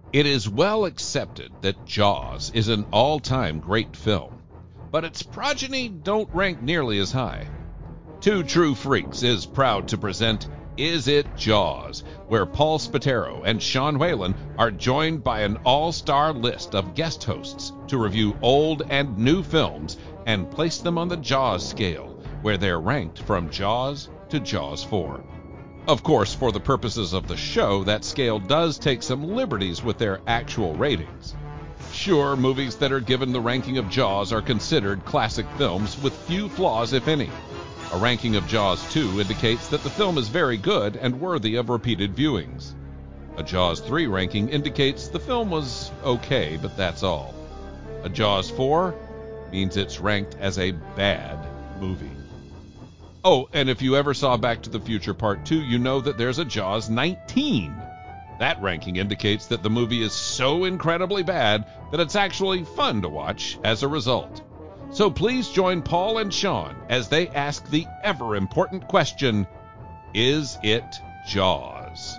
It is well accepted that Jaws is an all-time great film, but its progeny don't rank nearly as high. Two True Freaks is proud to present Is It Jaws?, where Paul Spataro and Sean Whalen are joined by an all-star list of guest hosts to review old and new films and place them on the Jaws scale, where they're ranked from Jaws to Jaws 4. Of course, for the purposes of the show, that scale does take some liberties with their actual ratings. Sure, movies that are given the ranking of Jaws are considered classic films with few flaws, if any. A ranking of Jaws 2 indicates that the film is very good and worthy of repeated viewings. A Jaws 3 ranking indicates the film was okay, but that's all. A Jaws 4 means it's ranked as a bad movie. Oh, and if you ever saw Back to the Future Part 2, you know that there's a Jaws 19. That ranking indicates that the movie is so incredibly bad that it's actually fun to watch as a result. So please join Paul and Sean as they ask the ever-important question, is it Jaws?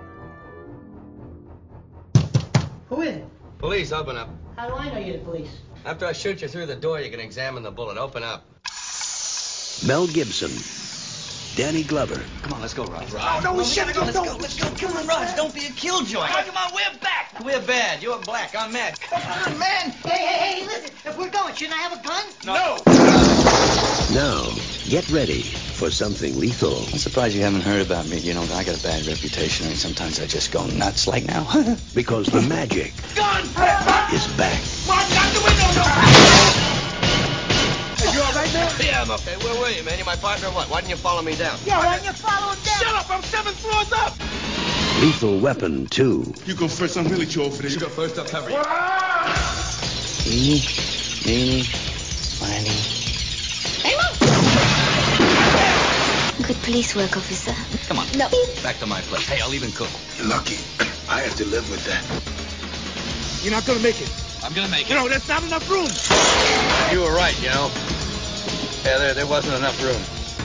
Who is it? Police, open up. How do I know you're the police? After I shoot you through the door, you can examine the bullet. Open up. Mel Gibson, Danny Glover. Come on, let's go, Raj. No, we shouldn't go. Let's go. Come on, Raj. Don't be a killjoy. Come on, we're back. We're bad. You're black. I'm mad. Come on, man. Hey, listen. If we're going, shouldn't I have a gun? No. Now, get ready for something lethal. I'm surprised you haven't heard about me. You know, I got a bad reputation, and sometimes I just go nuts like now. Because the magic Gun! is back. Run out the window! No! Are you all right, man? Yeah, I'm okay. Where were you, man? You my partner or what? Why didn't you follow me down? Yeah, why don't you follow him down? Shut up! I'm 7 floors up! Lethal Weapon 2. You go first. I'm really too old for this. You go first. I'll cover you. Eeny, meeny, miny. Good police work, officer. Come on. No. Back to my place. Hey, I'll even cook. You're lucky. I have to live with that. You're not gonna make it. I'm gonna make it. You know, there's not enough room. You were right, you know. Yeah, there wasn't enough room.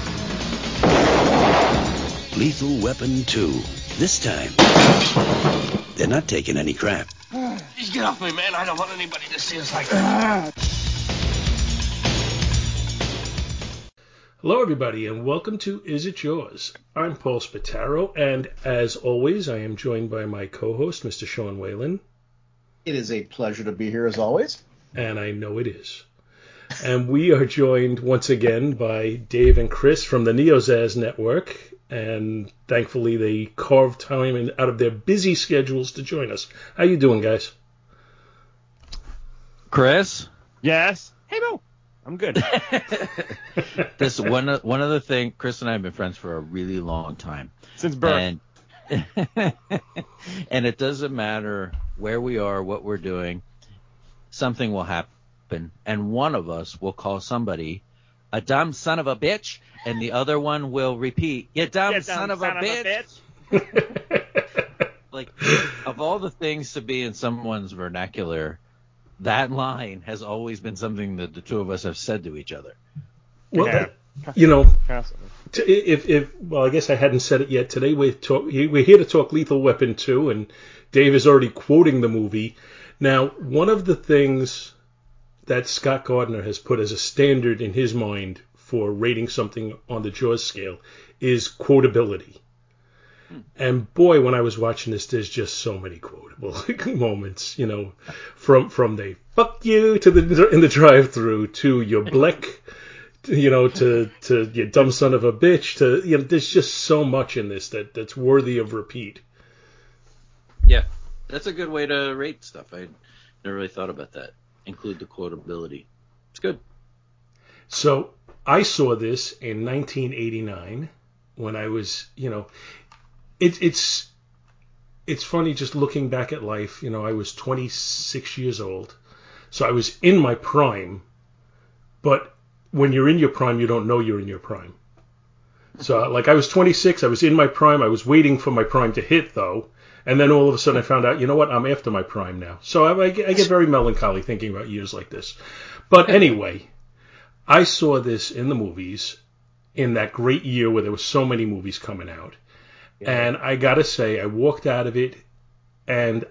Lethal Weapon 2. This time, they're not taking any crap. Just get off me, man. I don't want anybody to see us like that. Hello, everybody, and welcome to Is It Yours? I'm Paul Spataro, and as always, I am joined by my co-host, Mr. Sean Whalen. It is a pleasure to be here, as always. And I know it is. And we are joined once again by Dave and Chris from the NeoZaz Network, and thankfully they carved time out of their busy schedules to join us. How you doing, guys? Chris? Yes? Hey, Boo. I'm good. This one of the things, Chris and I have been friends for a really long time. Since birth. And it doesn't matter where we are, what we're doing, something will happen. And one of us will call somebody a dumb son of a bitch, and the other one will repeat, you dumb son of a bitch. Like, of all the things to be in someone's vernacular, that line has always been something that the two of us have said to each other. Well, Yeah. you know, Constantly. Well, I guess I hadn't said it yet. Today we're here to talk Lethal Weapon 2, and Dave is already quoting the movie. Now, one of the things that Scott Gardner has put as a standard in his mind for rating something on the Jaws scale is quotability. And boy, when I was watching this, there's just so many quotable moments, you know, from the fuck you to in the drive-thru to your blick, you know, to you dumb son of a bitch, to, you know, there's just so much in this that's worthy of repeat. Yeah, that's a good way to rate stuff. I never really thought about that. Include the quotability. It's good. So I saw this in 1989 when I was, you know, it's funny just looking back at life. You know, I was 26 years old, so I was in my prime. But when you're in your prime, you don't know you're in your prime. So, like, I was 26, I was in my prime, I was waiting for my prime to hit, though, and then all of a sudden I found out, you know what, I'm after my prime now. So I get very melancholy thinking about years like this. But anyway, I saw this in the movies in that great year where there were so many movies coming out. Yeah. And I gotta say, I walked out of it, and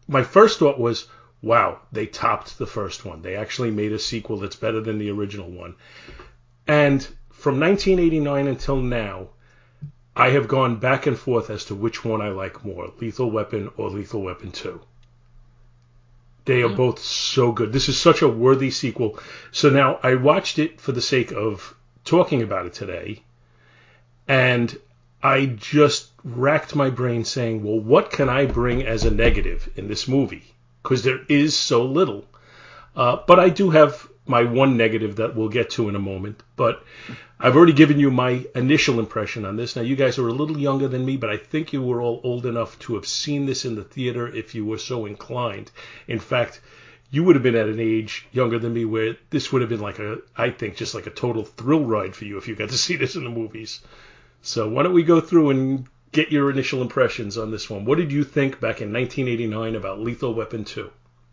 my first thought was, wow, they topped the first one. They actually made a sequel that's better than the original one. And from 1989 until now, I have gone back and forth as to which one I like more, Lethal Weapon or Lethal Weapon 2. They are both so good. This is such a worthy sequel. So now I watched it for the sake of talking about it today, and I just racked my brain saying, well, what can I bring as a negative in this movie? Because there is so little. But I do have my one negative that we'll get to in a moment. But I've already given you my initial impression on this. Now, you guys are a little younger than me, but I think you were all old enough to have seen this in the theater if you were so inclined. In fact, you would have been at an age younger than me where this would have been I think, just like a total thrill ride for you if you got to see this in the movies. So why don't we go through and get your initial impressions on this one. What did you think back in 1989 about Lethal Weapon 2?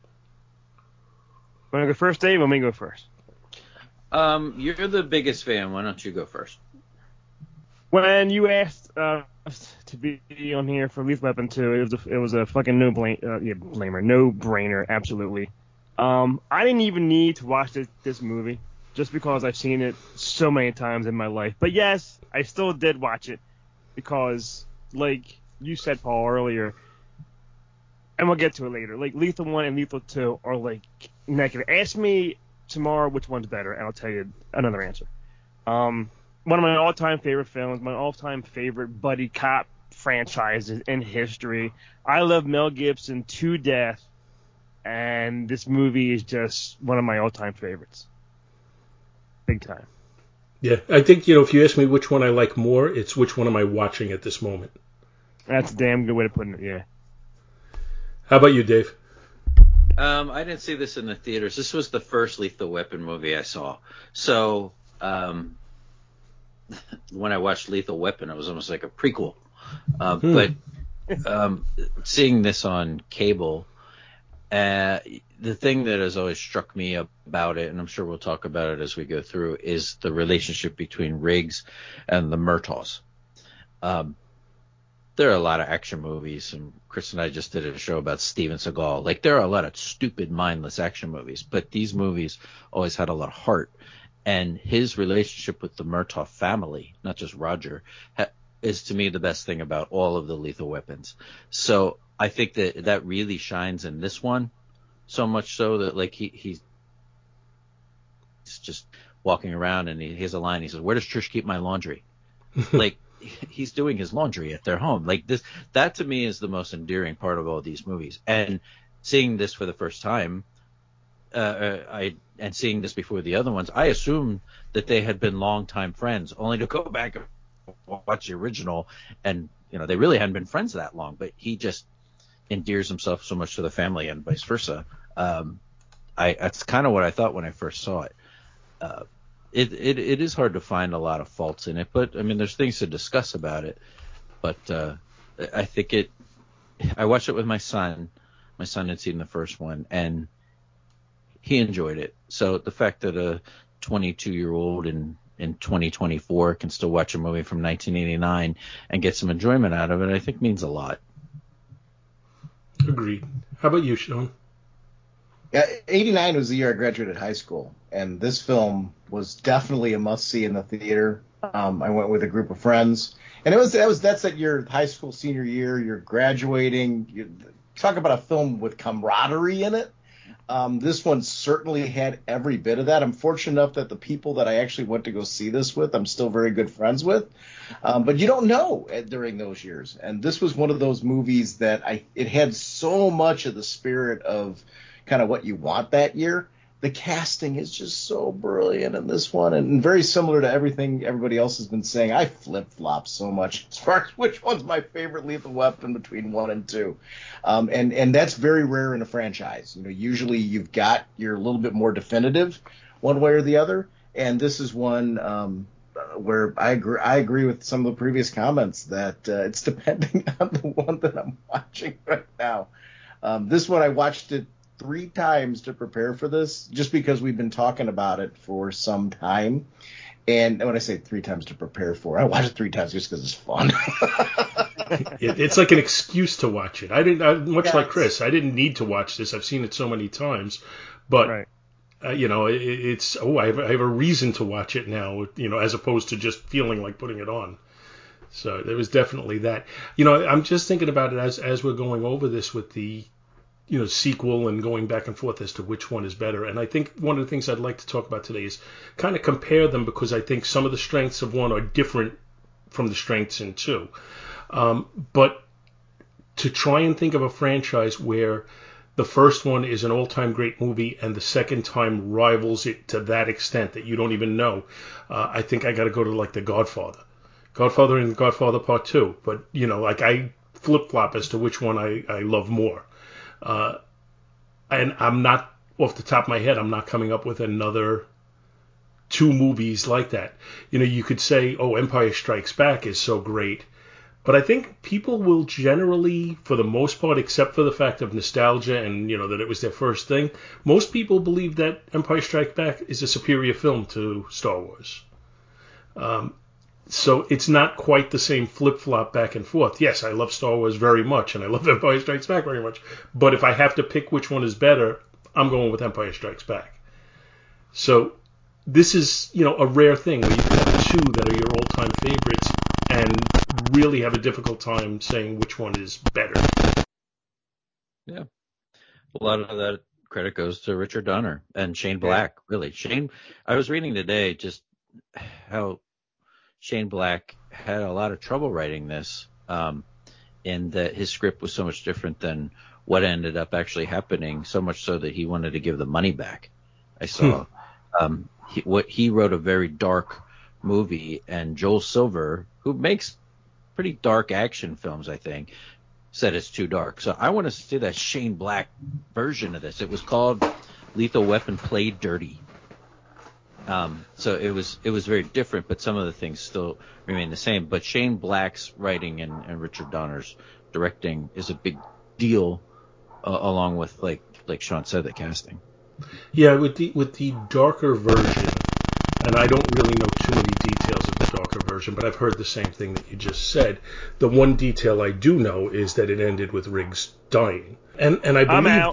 Want to go first, Dave? Let me go first. You're the biggest fan. Why don't you go first? When you asked us to be on here for Lethal Weapon 2, it was a fucking no-brainer, absolutely. I didn't even need to watch this movie just because I've seen it so many times in my life. But yes, I still did watch it because, like you said, Paul, earlier, and we'll get to it later, like Lethal 1 and Lethal 2 are like negative. Ask me tomorrow which one's better, and I'll tell you another answer. One of my all-time favorite films, my all-time favorite buddy cop franchises in history. I love Mel Gibson to death, and this movie is just one of my all-time favorites. Big time. Yeah, I think, if you ask me which one I like more, it's which one am I watching at this moment. That's a damn good way to put it, yeah. How about you, Dave? I didn't see this in the theaters. This was the first Lethal Weapon movie I saw. So when I watched Lethal Weapon, it was almost like a prequel. But seeing this on cable, the thing that has always struck me about it, and I'm sure we'll talk about it as we go through, is the relationship between Riggs and the Murtaughs. There are a lot of action movies, and Chris and I just did a show about Steven Seagal. Like, there are a lot of stupid, mindless action movies, but these movies always had a lot of heart. And his relationship with the Murtaugh family, not just Roger, is to me the best thing about all of the Lethal Weapons. So I think that really shines in this one, so much so that, like, he's just walking around and he has a line. He says, "Where does Trish keep my laundry?" Like, he's doing his laundry at their home. Like, that to me is the most endearing part of all these movies. And seeing this for the first time, and seeing this before the other ones, I assumed that they had been longtime friends, only to go back and watch the original, and they really hadn't been friends that long. But he just endears himself so much to the family, and vice versa. That's kind of what I thought when I first saw it. It is hard to find a lot of faults in it, but I mean, there's things to discuss about it. But I think I watched it with my son. My son had seen the first one, and he enjoyed it. So the fact that a 22-year-old in 2024 can still watch a movie from 1989 and get some enjoyment out of it, I think means a lot. Agreed. How about you, Sean? Yeah, 89 was the year I graduated high school, and this film was definitely a must-see in the theater. I went with a group of friends, and that's at your high school senior year. You're graduating. You talk about a film with camaraderie in it. This one certainly had every bit of that. I'm fortunate enough that the people that I actually went to go see this with, I'm still very good friends with. But you don't know during those years. And this was one of those movies that it had so much of the spirit of kind of what you want that year. The casting is just so brilliant in this one, and very similar to everything everybody else has been saying. I flip-flop so much as far as which one's my favorite Lethal Weapon between 1 and 2. And that's very rare in a franchise. Usually you've got you're a little bit more definitive one way or the other, and this is one where I agree with some of the previous comments that it's depending on the one that I'm watching right now. This one I watched it 3 times to prepare for this, just because we've been talking about it for some time. And when I say 3 times to prepare for, I watch it 3 times just because it's fun. It's like an excuse to watch it. Like Chris, I didn't need to watch this. I've seen it so many times, but Right. I have a reason to watch it now, as opposed to just feeling like putting it on. So there was definitely that. I'm just thinking about it as we're going over this with the sequel and going back and forth as to which one is better. And I think one of the things I'd like to talk about today is kind of compare them, because I think some of the strengths of one are different from the strengths in two. But to try and think of a franchise where the first one is an all-time great movie and the second time rivals it to that extent that you don't even know, I think I got to go to like The Godfather. Godfather and Godfather Part 2. But, I flip-flop as to which one I love more. And I'm not, off the top of my head, I'm not coming up with another 2 movies like that. You could say, Empire Strikes Back is so great. But I think people will generally, for the most part, except for the fact of nostalgia and, that it was their first thing, most people believe that Empire Strikes Back is a superior film to Star Wars. So it's not quite the same flip-flop back and forth. Yes, I love Star Wars very much, and I love Empire Strikes Back very much. But if I have to pick which one is better, I'm going with Empire Strikes Back. So this is, a rare thing where you can have 2 that are your all-time favorites and really have a difficult time saying which one is better. Yeah. A lot of that credit goes to Richard Donner and Shane Black, really. I was reading today just how Shane Black had a lot of trouble writing this, in that his script was so much different than what ended up actually happening, so much so that he wanted to give the money back. I saw he wrote a very dark movie, and Joel Silver, who makes pretty dark action films, I think, said it's too dark. So I want to see that Shane Black version of this. It was called Lethal Weapon Played Dirty. So it was very different, but some of the things still remain the same. But Shane Black's writing and Richard Donner's directing is a big deal, along with like Sean said, the casting. Yeah, with the darker version, and I don't really know too many details of the darker version, but I've heard the same thing that you just said. The one detail I do know is that it ended with Riggs dying, and I believe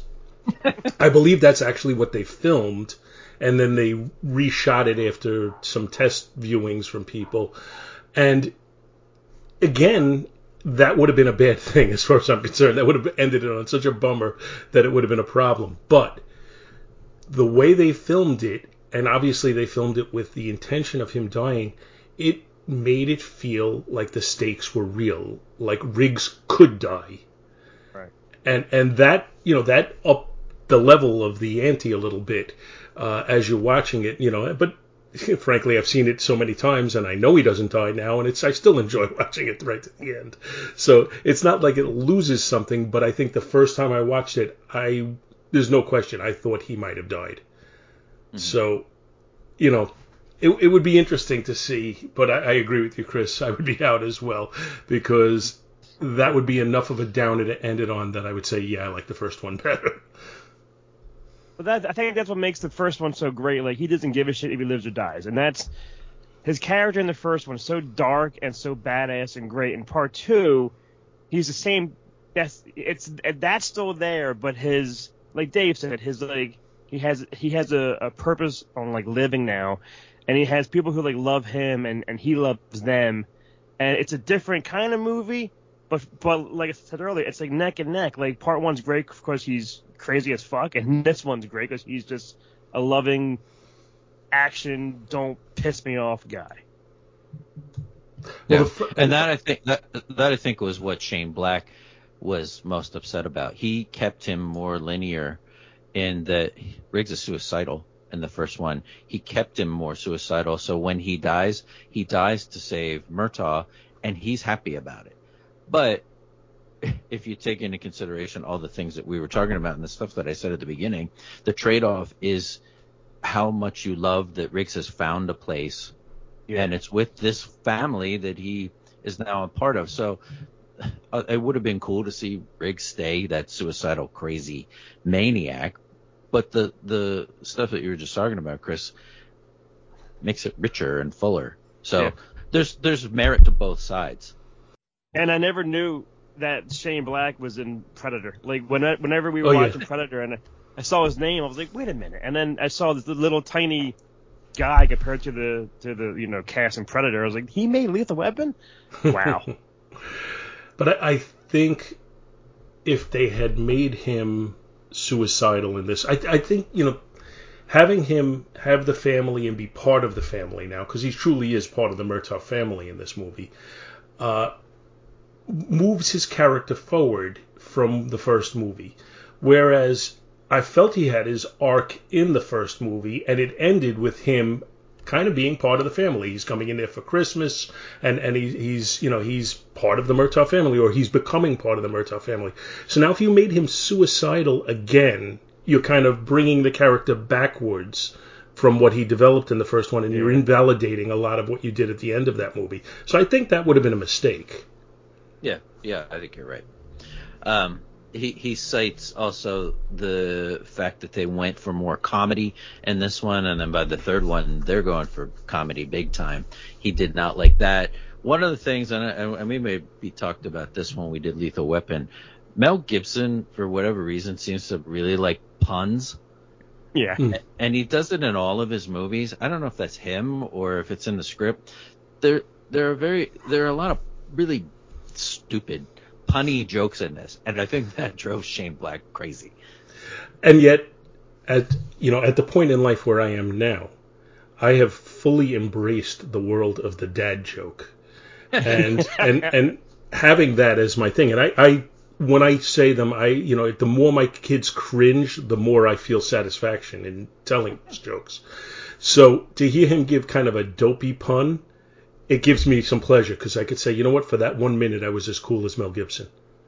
I believe that's actually what they filmed. And then they reshot it after some test viewings from people. And again, that would have been a bad thing as far as I'm concerned. That would have ended it on such a bummer that it would have been a problem. But the way they filmed it, and obviously they filmed it with the intention of him dying, it made it feel like the stakes were real, like Riggs could die. Right. And that, that upped the level of the ante a little bit. As you're watching it, but frankly, I've seen it so many times, and I know he doesn't die now, and I still enjoy watching it right to the end. So it's not like it loses something, but I think the first time I watched it, there's no question, I thought he might have died. Mm-hmm. So, it would be interesting to see, but I agree with you, Chris. I would be out as well, because that would be enough of a downer to end it on that I would say, yeah, I like the first one better. But I think that's what makes the first one so great. Like, he doesn't give a shit if he lives or dies. And that's his character in the first one is so dark and so badass and great. In part 2, he's the same. That's still there, but his, like Dave said, his like he has a purpose on like living now, and he has people who like love him and he loves them, and it's a different kind of movie. But like I said earlier, it's like neck and neck. Like part 1's great because he's crazy as fuck, and this one's great because he's just a loving action, don't piss me off guy. Yeah. And that I think was what Shane Black was most upset about. He kept him more linear in that Riggs is suicidal in the first one. He kept him more suicidal, so when he dies to save Murtaugh, and he's happy about it. But if you take into consideration all the things that we were talking about and the stuff that I said at the beginning, the trade-off is how much you love that Riggs has found a place, and it's with this family that he is now a part of. So it would have been cool to see Riggs stay that suicidal, crazy maniac. But the stuff that you were just talking about, Chris, makes it richer and fuller. So Yeah. there's merit to both sides. And I never knew that Shane Black was in Predator. Like whenever we were watching Predator, and I saw his name, I was like, wait a minute. And then I saw the little tiny guy compared to the cast in Predator. I was like, he made Lethal Weapon? Wow. But I think if they had made him suicidal in this, I think, having him have the family and be part of the family now, because he truly is part of the Murtaugh family in this movie, moves his character forward from the first movie. Whereas I felt he had his arc in the first movie, and it ended with him kind of being part of the family. He's coming in there for Christmas, and he's part of the Murtaugh family, or he's becoming part of the Murtaugh family. So now if you made him suicidal again, you're kind of bringing the character backwards from what he developed in the first one, and you're invalidating a lot of what you did at the end of that movie. So I think that would have been a mistake. Yeah, I think you're right. He cites also the fact that they went for more comedy in this one, and then by the third one, they're going for comedy big time. He did not like that. One of the things, and we maybe talked about this when we did Lethal Weapon, Mel Gibson, for whatever reason, seems to really like puns. Yeah. And he does it in all of his movies. I don't know if that's him or if it's in the script. There are a lot of really stupid punny jokes in this, and I think that drove Shane Black crazy. And yet, at the point in life where I am now, I have fully embraced the world of the dad joke, and having that as my thing. And I when I say them, the more my kids cringe, the more I feel satisfaction in telling those jokes. So to hear him give kind of a dopey pun, it gives me some pleasure, because I could say, you know what, for that 1 minute, I was as cool as Mel Gibson.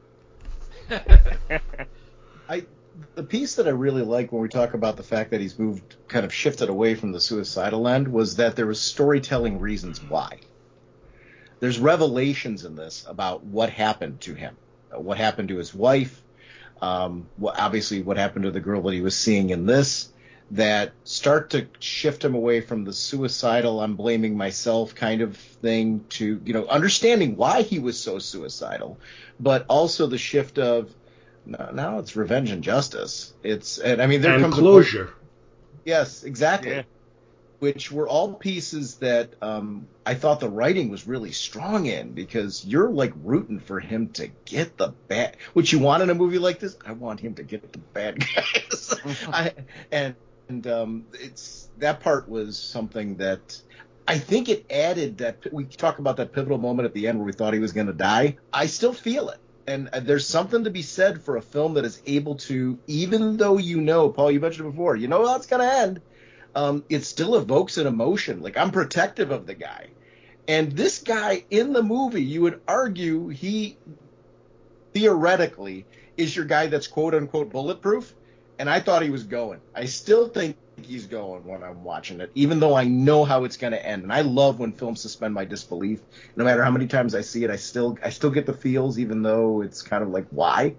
The piece that I really like when we talk about the fact that he's shifted away from the suicidal end, was that there was storytelling reasons why. There's revelations in this about what happened to him, what happened to his wife, obviously what happened to the girl that he was seeing in this, that start to shift him away from the suicidal, I'm blaming myself kind of thing to, understanding why he was so suicidal, but also the shift of now it's revenge and justice. There comes closure. Yes, exactly. Yeah. Which were all pieces that I thought the writing was really strong in, because you're like rooting for him to get the bad. What you want in a movie like this? I want him to get the bad guys. It's that part was something that I think it added that we talk about that pivotal moment at the end where we thought he was going to die. I still feel it. And there's something to be said for a film that is able to, even though Paul, you mentioned it before, how it's going to end, it still evokes an emotion. Like, I'm protective of the guy. And this guy in the movie, you would argue he theoretically is your guy that's quote-unquote bulletproof. And I thought he was going. I still think he's going when I'm watching it, even though I know how it's going to end. And I love when films suspend my disbelief. No matter how many times I see it, I still get the feels, even though it's kind of like, why?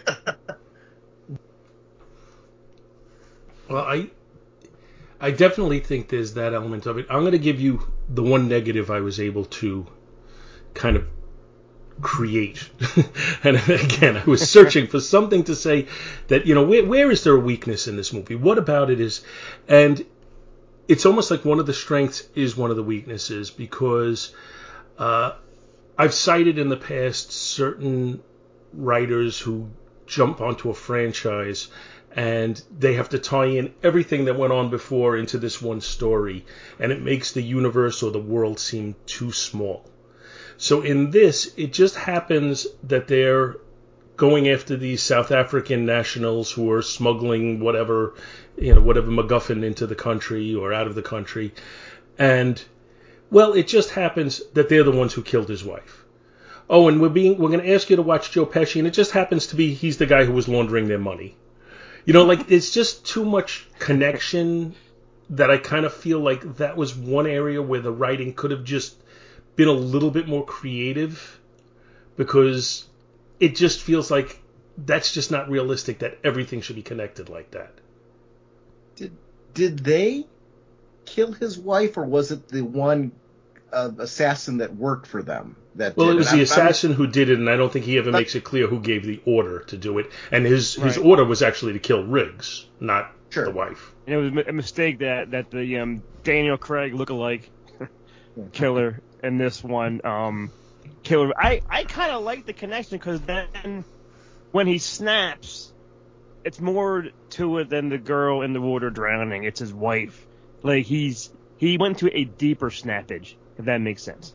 Well, I definitely think there's that element of it. I'm going to give you the one negative I was able to kind of create. And again, I was searching for something to say that, where is there a weakness in this movie? What about it is, and it's almost like one of the strengths is one of the weaknesses, because I've cited in the past certain writers who jump onto a franchise and they have to tie in everything that went on before into this one story, and it makes the universe or the world seem too small. So in this, it just happens that they're going after these South African nationals who are smuggling whatever MacGuffin into the country or out of the country. And, well, it just happens that they're the ones who killed his wife. Oh, and we're going to ask you to watch Joe Pesci, and it just happens to be he's the guy who was laundering their money. It's just too much connection that I kind of feel like that was one area where the writing could have just been a little bit more creative, because it just feels like that's just not realistic that everything should be connected like that. Did they kill his wife, or was it the one assassin that worked for them? It was the assassin who did it, and I don't think he ever makes it clear who gave the order to do it. And his order was actually to kill Riggs, not the wife. And it was a mistake that the Daniel Craig lookalike killer in this one killer. I kind of like the connection, because then when he snaps, it's more to it than the girl in the water drowning. It's his wife. Like he went to a deeper snappage, if that makes sense.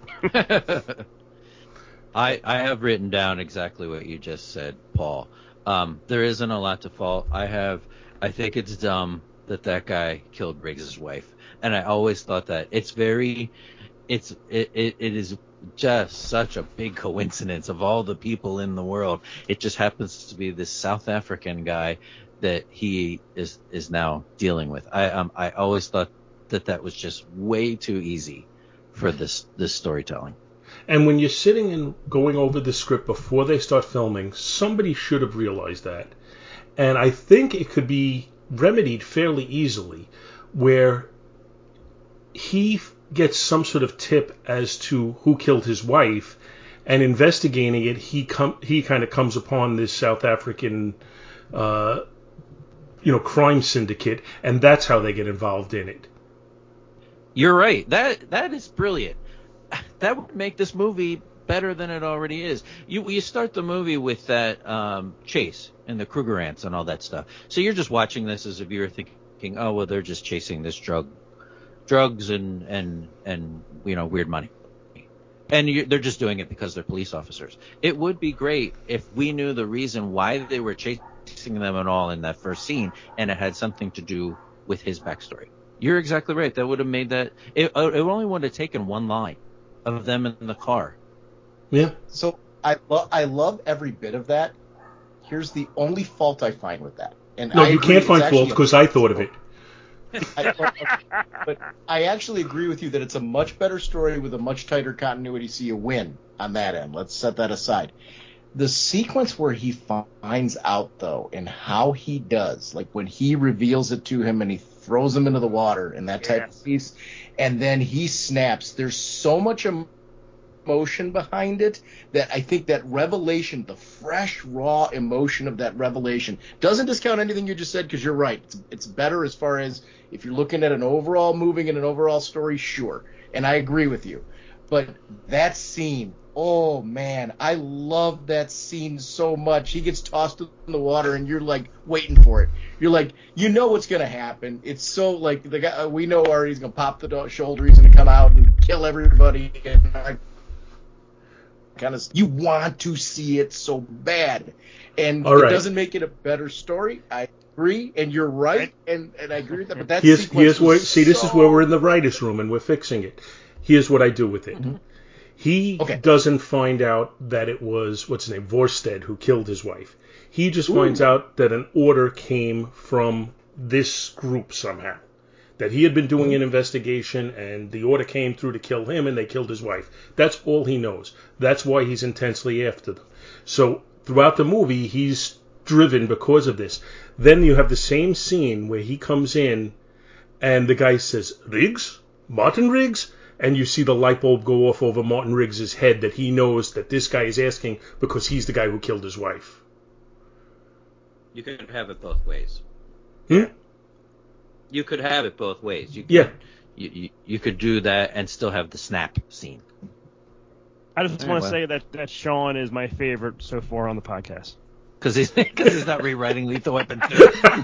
I have written down exactly what you just said, Paul. There isn't a lot to fault. I think it's dumb that guy killed Riggs' wife, and I always thought that it is just such a big coincidence of all the people in the world. It just happens to be this South African guy that he is now dealing with. I always thought that was just way too easy for this storytelling. And when you're sitting and going over the script before they start filming, somebody should have realized that. And I think it could be remedied fairly easily, where he gets some sort of tip as to who killed his wife, and investigating it, he kind of comes upon this South African crime syndicate, and that's how they get involved in it. You're right. That is brilliant. That would make this movie better than it already is. You start the movie with that chase and the Kruger ants and all that stuff. So you're just watching this as if you were thinking, oh well, they're just chasing this drugs and weird money, and they're just doing it because they're police officers. It would be great if we knew the reason why they were chasing them and all in that first scene, and it had something to do with his backstory. You're exactly right. That would have made that. It only would have taken one line of them in the car. Yeah. So I love every bit of that. Here's the only fault I find with that. And no, you can't find fault because I thought of it. But I actually agree with you that it's a much better story with a much tighter continuity, so you win on that end. Let's set that aside. The sequence where he finds out, though, and how he does, like when he reveals it to him and he throws him into the water and that type of piece, and then he snaps, there's so much emotion behind it that I think that revelation, the fresh, raw emotion of that revelation, doesn't discount anything you just said, because you're right. It's better as far as if you're looking at an overall movie and an overall story, sure. And I agree with you. But that scene, oh man, I love that scene so much. He gets tossed in the water and you're like waiting for it. You're like, you know what's going to happen. It's so like the guy, we know already he's going to pop the shoulder, he's going to come out and kill everybody. And you want to see it so bad. And it doesn't make it a better story. I agree, and you're right, and I agree with that. But that's this is where we're in the writer's room and we're fixing it. Here's what I do with it. Mm-hmm. He doesn't find out that it was, what's his name, Vorsted, who killed his wife. He just finds out that an order came from this group somehow. That he had been doing an investigation and the order came through to kill him and they killed his wife. That's all he knows. That's why he's intensely after them. So throughout the movie, he's driven because of this. Then you have the same scene where he comes in and the guy says, Riggs? Martin Riggs? And you see the light bulb go off over Martin Riggs' head that he knows that this guy is asking because he's the guy who killed his wife. You could have it both ways. You could have it both ways. You could do that and still have the snap scene. I just want to say that Sean is my favorite so far on the podcast. Because he's not rewriting Lethal Weapon 2.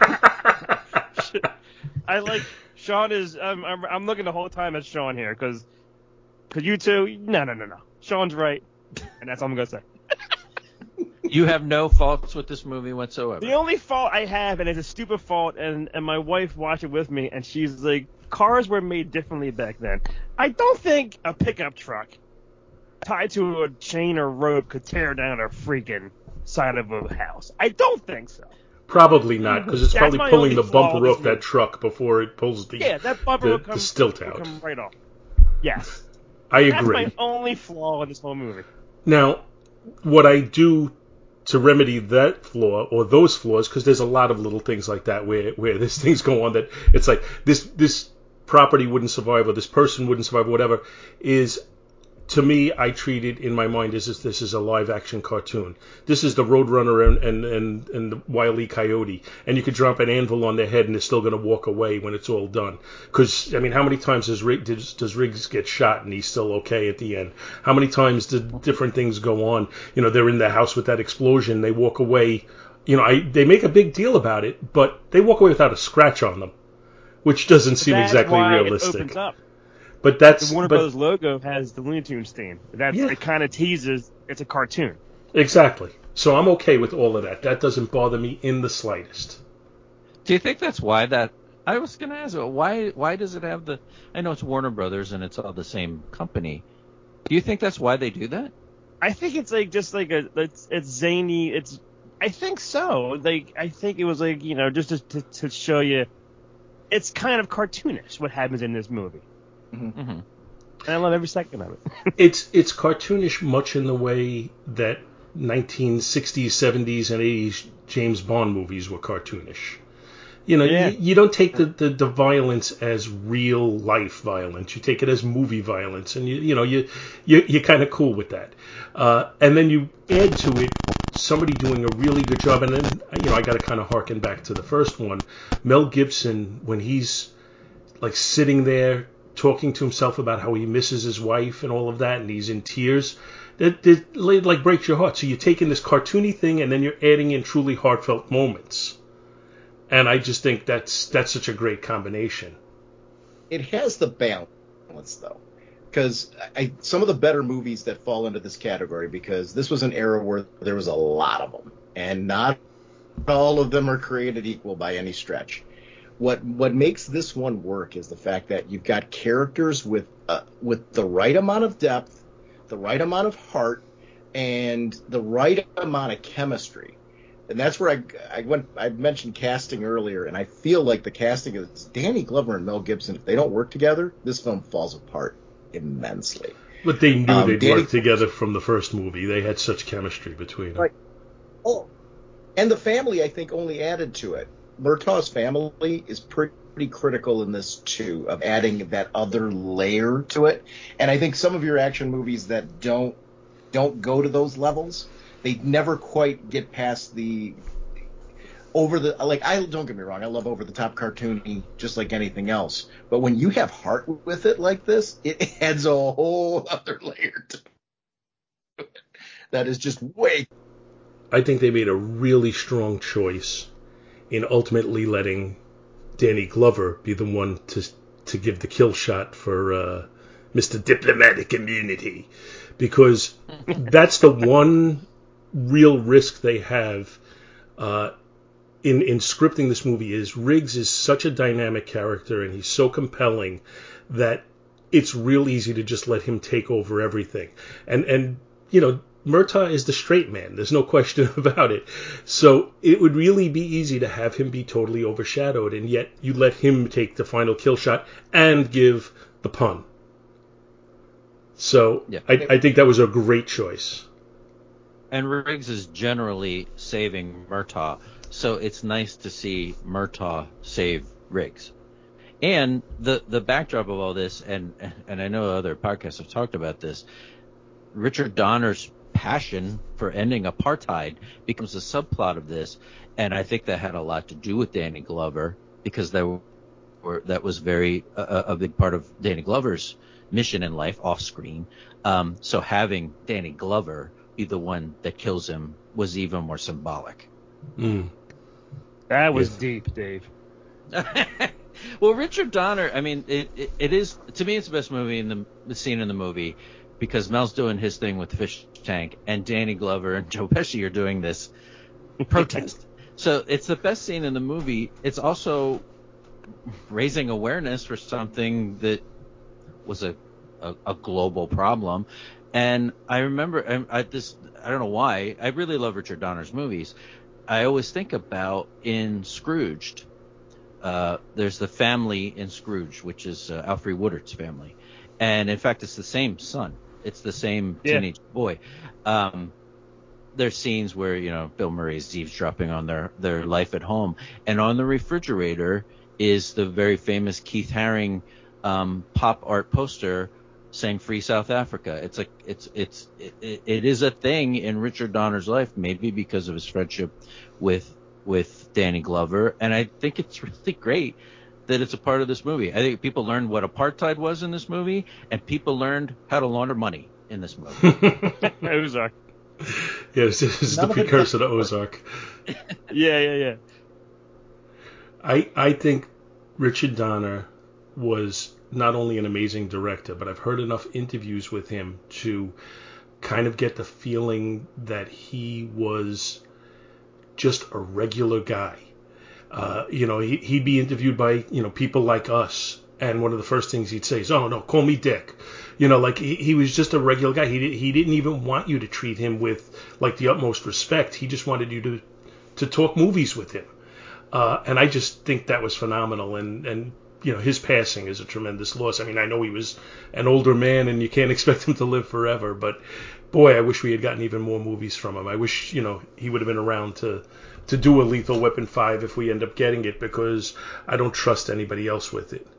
I like Sean is. I'm looking the whole time at Sean here because you two. No. Sean's right, and that's all I'm gonna say. You have no faults with this movie whatsoever. The only fault I have, and it's a stupid fault, and my wife watched it with me, and she's like, cars were made differently back then. I don't think a pickup truck tied to a chain or rope could tear down a freaking side of a house. I don't think so. Probably not, because it's probably pulling the bumper off that truck before it pulls that bumper the stilt out. Come right off. Yes. I agree. That's my only flaw in this whole movie. Now, what I do to remedy that flaw, or those flaws, because there's a lot of little things like that where these things go on that it's like this property wouldn't survive or this person wouldn't survive or whatever is, to me, I treat it in my mind as if this is a live action cartoon. This is the Roadrunner and the Wile E. Coyote, and you could drop an anvil on their head and they're still going to walk away when it's all done. Because, I mean, how many times does Riggs get shot and he's still okay at the end? How many times did different things go on? You know, they're in the house with that explosion, they walk away. You know, they make a big deal about it, but they walk away without a scratch on them, which doesn't seem exactly realistic. It opens up. But that's the Warner Bros. Logo has the Looney Tunes theme. It kind of teases it's a cartoon. Exactly. So I'm okay with all of that. That doesn't bother me in the slightest. Do you think that's why that? I was going to ask, why does it have the? I know it's Warner Brothers and it's all the same company. Do you think that's why they do that? I think it's it's zany. I think so. I think it was just to show you, it's kind of cartoonish what happens in this movie. Mm-hmm. And I love every second of it. It's cartoonish much in the way that 1960s, 70s, and 80s James Bond movies were cartoonish. You know, you don't take the violence as real life violence. You take it as movie violence, and you're kind of cool with that. And then you add to it somebody doing a really good job. And then I got to kind of harken back to the first one, Mel Gibson, when he's like sitting there talking to himself about how he misses his wife and all of that, and he's in tears. That like breaks your heart. So you're taking this cartoony thing, and then you're adding in truly heartfelt moments. And I just think that's such a great combination. It has the balance, though, because some of the better movies that fall into this category, because this was an era where there was a lot of them, and not all of them are created equal by any stretch. What makes this one work is the fact that you've got characters with the right amount of depth, the right amount of heart, and the right amount of chemistry. And that's where I mentioned casting earlier, and I feel like the casting is Danny Glover and Mel Gibson. If they don't work together, this film falls apart immensely. But they knew they'd work together from the first movie. They had such chemistry between them. Right. Oh, and the family, I think, only added to it. Murtaugh's family is pretty critical in this, too, of adding that other layer to it. And I think some of your action movies that don't go to those levels, they never quite get past the don't get me wrong, I love over-the-top cartoony just like anything else. But when you have heart with it like this, it adds a whole other layer to it. That is just way. I think they made a really strong choice in ultimately letting Danny Glover be the one to give the kill shot for Mr. Diplomatic Immunity, because that's the one real risk they have in scripting this movie. Is Riggs is such a dynamic character and he's so compelling that it's real easy to just let him take over everything. And Murtaugh is the straight man. There's no question about it. So it would really be easy to have him be totally overshadowed, and yet you let him take the final kill shot and give the pun. So yeah. I think that was a great choice. And Riggs is generally saving Murtaugh, so it's nice to see Murtaugh save Riggs. And the backdrop of all this, and I know other podcasts have talked about this, Richard Donner's passion for ending apartheid becomes a subplot of this, and I think that had a lot to do with Danny Glover, because that was very a big part of Danny Glover's mission in life off screen. So having Danny Glover be the one that kills him was even more symbolic. That was deep, Dave. Well, Richard Donner, I mean, it is, to me, it's the best movie in the scene in the movie, because Mel's doing his thing with the fish tank, and Danny Glover and Joe Pesci are doing this protest. So it's the best scene in the movie. It's also raising awareness for something that was a global problem. And I remember, I don't know why, I really love Richard Donner's movies. I always think about in Scrooged, there's the family in Scrooge, which is Alfre Woodard's family. And in fact, it's the same son. It's the same teenage boy. There's scenes where, Bill Murray's eavesdropping on their life at home. And on the refrigerator is the very famous Keith Haring pop art poster saying "Free South Africa." It is a thing in Richard Donner's life, maybe because of his friendship with Danny Glover, and I think it's really great that it's a part of this movie. I think people learned what apartheid was in this movie, and people learned how to launder money in this movie. Ozark. Yeah, this is the precursor to Ozark. Yeah. I think Richard Donner was not only an amazing director, but I've heard enough interviews with him to kind of get the feeling that he was just a regular guy. He'd be interviewed by, people like us, and one of the first things he'd say is, "Oh no, call me Dick." He was just a regular guy. He didn't even want you to treat him with like the utmost respect. He just wanted you to talk movies with him. And I just think that was phenomenal. And his passing is a tremendous loss. I mean, I know he was an older man, and you can't expect him to live forever. But boy, I wish we had gotten even more movies from him. I wish he would have been around to do a Lethal Weapon 5 if we end up getting it, because I don't trust anybody else with it.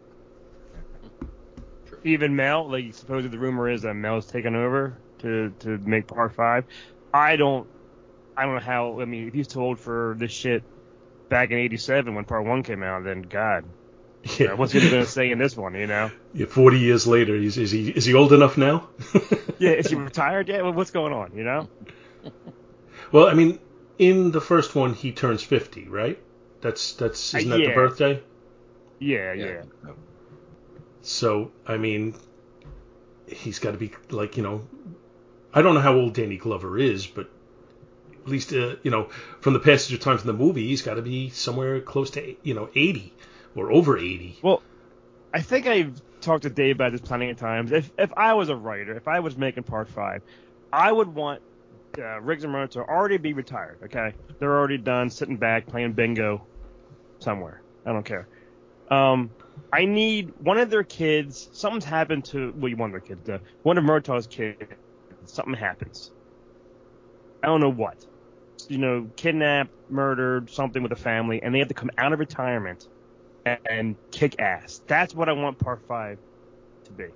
Even Mel, like supposedly the rumor is that Mel's taken over to make Part 5. I don't know how. I mean, if he's too old for this shit back in '87 when Part 1 came out, then God, what's he going to say in this one? Yeah, 40 years later, is he old enough now? Yeah, is he retired yet? Well, what's going on? Well, I mean, in the first one, he turns 50, right? Isn't that the birthday? Yeah. So, I mean, he's got to be like, I don't know how old Danny Glover is, but at least, from the passage of time from the movie, he's got to be somewhere close to, 80 or over 80. Well, I think I've talked to Dave about this plenty of times. If I was a writer, if I was making Part 5, I would want Riggs and Murtaugh to already be retired, okay? They're already done sitting back playing bingo somewhere. I don't care. I need one of their kids. Something's happened to one of their kids. One of Murtaugh's kids. Something happens. I don't know what. Kidnapped, murdered, something with a family, and they have to come out of retirement and kick ass. That's what I want Part 5 to be.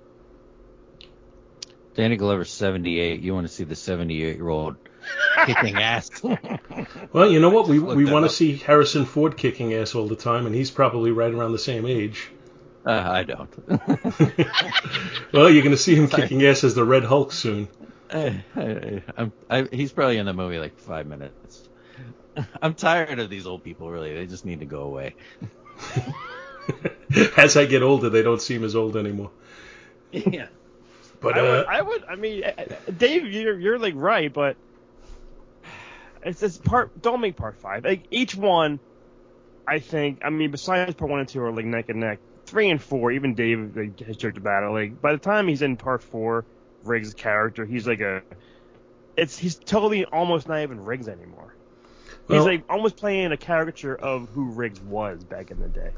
Danny Glover's 78. You want to see the 78-year-old kicking ass? Well, you know what? We want to see Harrison Ford kicking ass all the time, and he's probably right around the same age. I don't. Well, you're going to see him kicking ass as the Red Hulk soon. He's probably in the movie like 5 minutes. I'm tired of these old people, really. They just need to go away. As I get older, they don't seem as old anymore. Yeah. But I mean, Dave, you're like right, but it's don't make Part 5. Like each one, I think. I mean, besides Part 1 and 2 are like neck and neck. 3 and 4, even Dave has joked about it. Like by the time he's in Part 4, Riggs' character, he's like he's totally almost not even Riggs anymore. He's like almost playing a caricature of who Riggs was back in the day.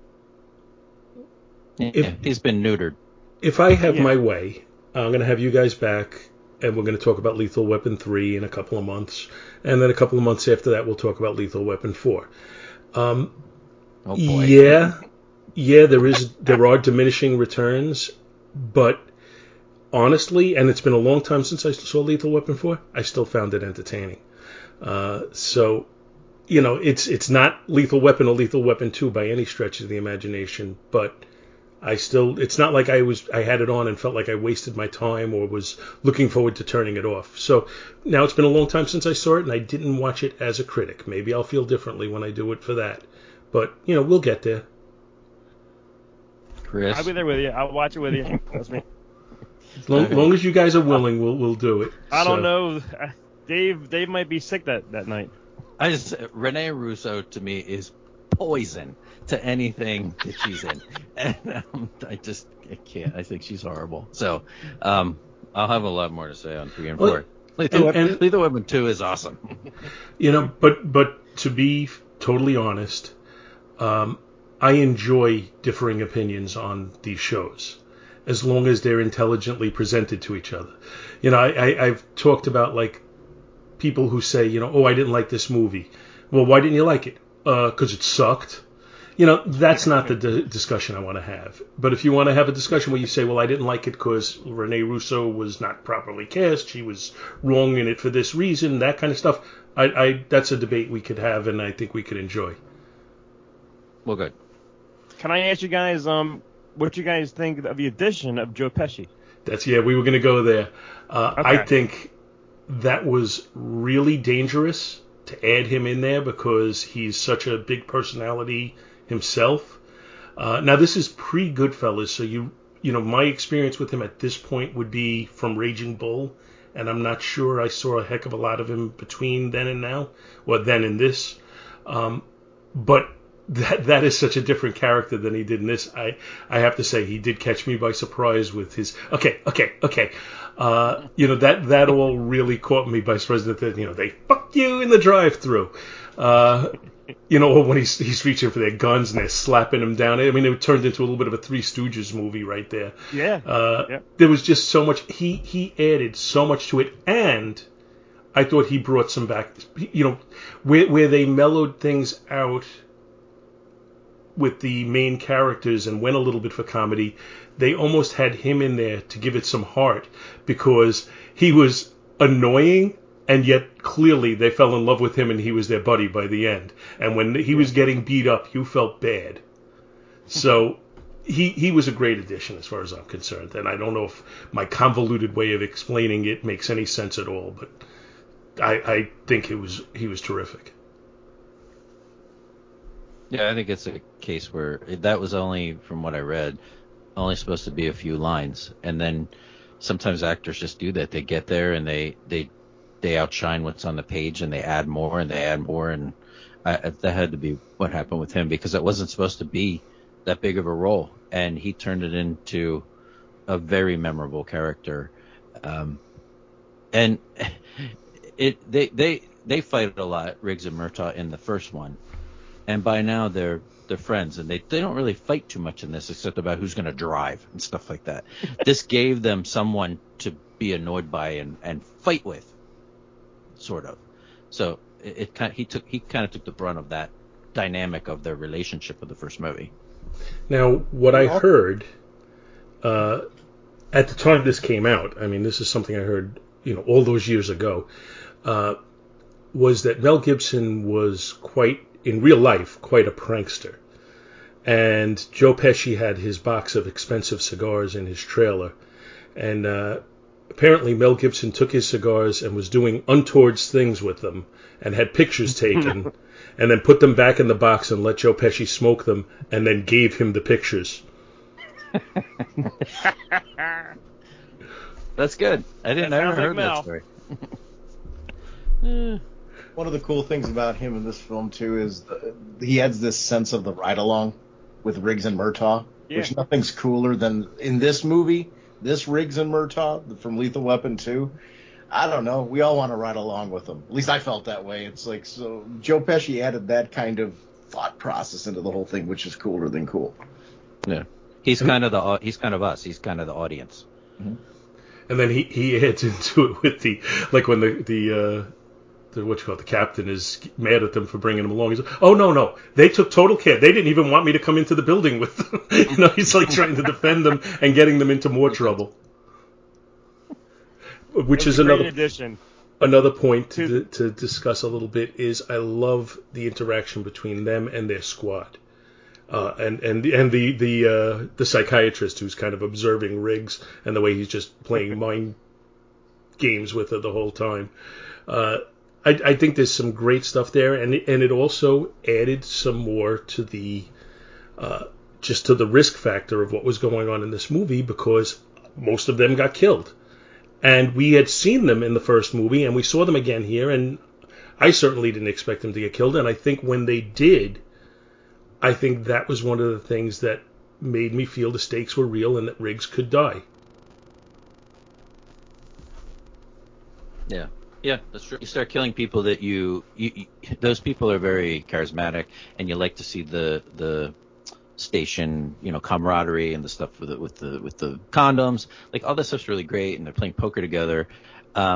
He's been neutered. If I have my way, I'm going to have you guys back, and we're going to talk about Lethal Weapon 3 in a couple of months, and then a couple of months after that, we'll talk about Lethal Weapon 4. Oh boy. Yeah, there are diminishing returns, but honestly, and it's been a long time since I saw Lethal Weapon 4, I still found it entertaining. So, it's not Lethal Weapon or Lethal Weapon 2 by any stretch of the imagination, but it's not like I had it on and felt like I wasted my time or was looking forward to turning it off. So now it's been a long time since I saw it, and I didn't watch it as a critic. Maybe I'll feel differently when I do it for that. But, we'll get there. Chris? I'll be there with you. I'll watch it with you. That's me. As long as you guys are willing, we'll do it. I don't know. Dave might be sick that night. Rene Russo to me is poison to anything that she's in, and I can't. I think she's horrible. So I'll have a lot more to say on 3 and 4. Lethal Weapon 2 is awesome. But to be totally honest, I enjoy differing opinions on these shows, as long as they're intelligently presented to each other. I've talked about like people who say, I didn't like this movie. Well, why didn't you like it? Because it sucked. That's not the discussion I want to have. But if you want to have a discussion where you say, well, I didn't like it because Rene Russo was not properly cast, she was wrong in it for this reason, that kind of stuff, that's a debate we could have, and I think we could enjoy. Well, good. Can I ask you guys what you guys think of the addition of Joe Pesci? We were going to go there. Okay. I think that was really dangerous to add him in there because he's such a big personality himself. Now, this is pre-Goodfellas, so my experience with him at this point would be from Raging Bull, and I'm not sure I saw a heck of a lot of him between then and now, or then and this. But that is such a different character than he did in this. I have to say, he did catch me by surprise with his okay. That all really caught me by surprise. That they fuck you in the drive-through. Or when he's reaching for their guns and they're slapping him down. I mean, it turned into a little bit of a Three Stooges movie right there. Yeah. There was just so much. He added so much to it, and I thought he brought some back. Where they mellowed things out with the main characters and went a little bit for comedy, they almost had him in there to give it some heart because he was annoying, and yet clearly they fell in love with him and he was their buddy by the end. And when he was getting beat up, you felt bad. So he was a great addition as far as I'm concerned. And I don't know if my convoluted way of explaining it makes any sense at all, but I think he was terrific. Yeah, I think it's a case where that was only, from what I read, only supposed to be a few lines. And then sometimes actors just do that. They get there and they outshine what's on the page and they add more and they add more. And that had to be what happened with him because it wasn't supposed to be that big of a role. And he turned it into a very memorable character. And they fight a lot, Riggs and Murtaugh, in the first one. And by now they're friends, and they don't really fight too much in this, except about who's going to drive and stuff like that. This gave them someone to be annoyed by and fight with, sort of. So he kind of took the brunt of that dynamic of their relationship with the first movie. Now, what I heard at the time this came out, I mean, this is something I heard, all those years ago, was that Mel Gibson was in real life, quite a prankster. And Joe Pesci had his box of expensive cigars in his trailer. And apparently Mel Gibson took his cigars and was doing untoward things with them and had pictures taken and then put them back in the box and let Joe Pesci smoke them and then gave him the pictures. That's good. I never heard that story. One of the cool things about him in this film, too, is he adds this sense of the ride-along with Riggs and Murtaugh, which nothing's cooler than in this movie, this Riggs and Murtaugh from Lethal Weapon 2. I don't know. We all want to ride along with him. At least I felt that way. It's like, so Joe Pesci added that kind of thought process into the whole thing, which is cooler than cool. Yeah. He's kind of us. He's kind of the audience. Mm-hmm. And then he adds into it with when the captain is mad at them for bringing him along. He's like, oh, no, they took total care. They didn't even want me to come into the building with them. He's like trying to defend them and getting them into more trouble. Which is another point to discuss a little bit is I love the interaction between them and their squad. And the psychiatrist who's kind of observing Riggs and the way he's just playing mind games with her the whole time. I think there's some great stuff there, and it also added some more to the just to the risk factor of what was going on in this movie because most of them got killed, and we had seen them in the first movie, and we saw them again here, and I certainly didn't expect them to get killed, and I think when they did, I think that was one of the things that made me feel the stakes were real and that Riggs could die. Yeah, that's true. You start killing people that those people are very charismatic, and you like to see the station, camaraderie and the stuff with the condoms. Like all this stuff's really great, and they're playing poker together.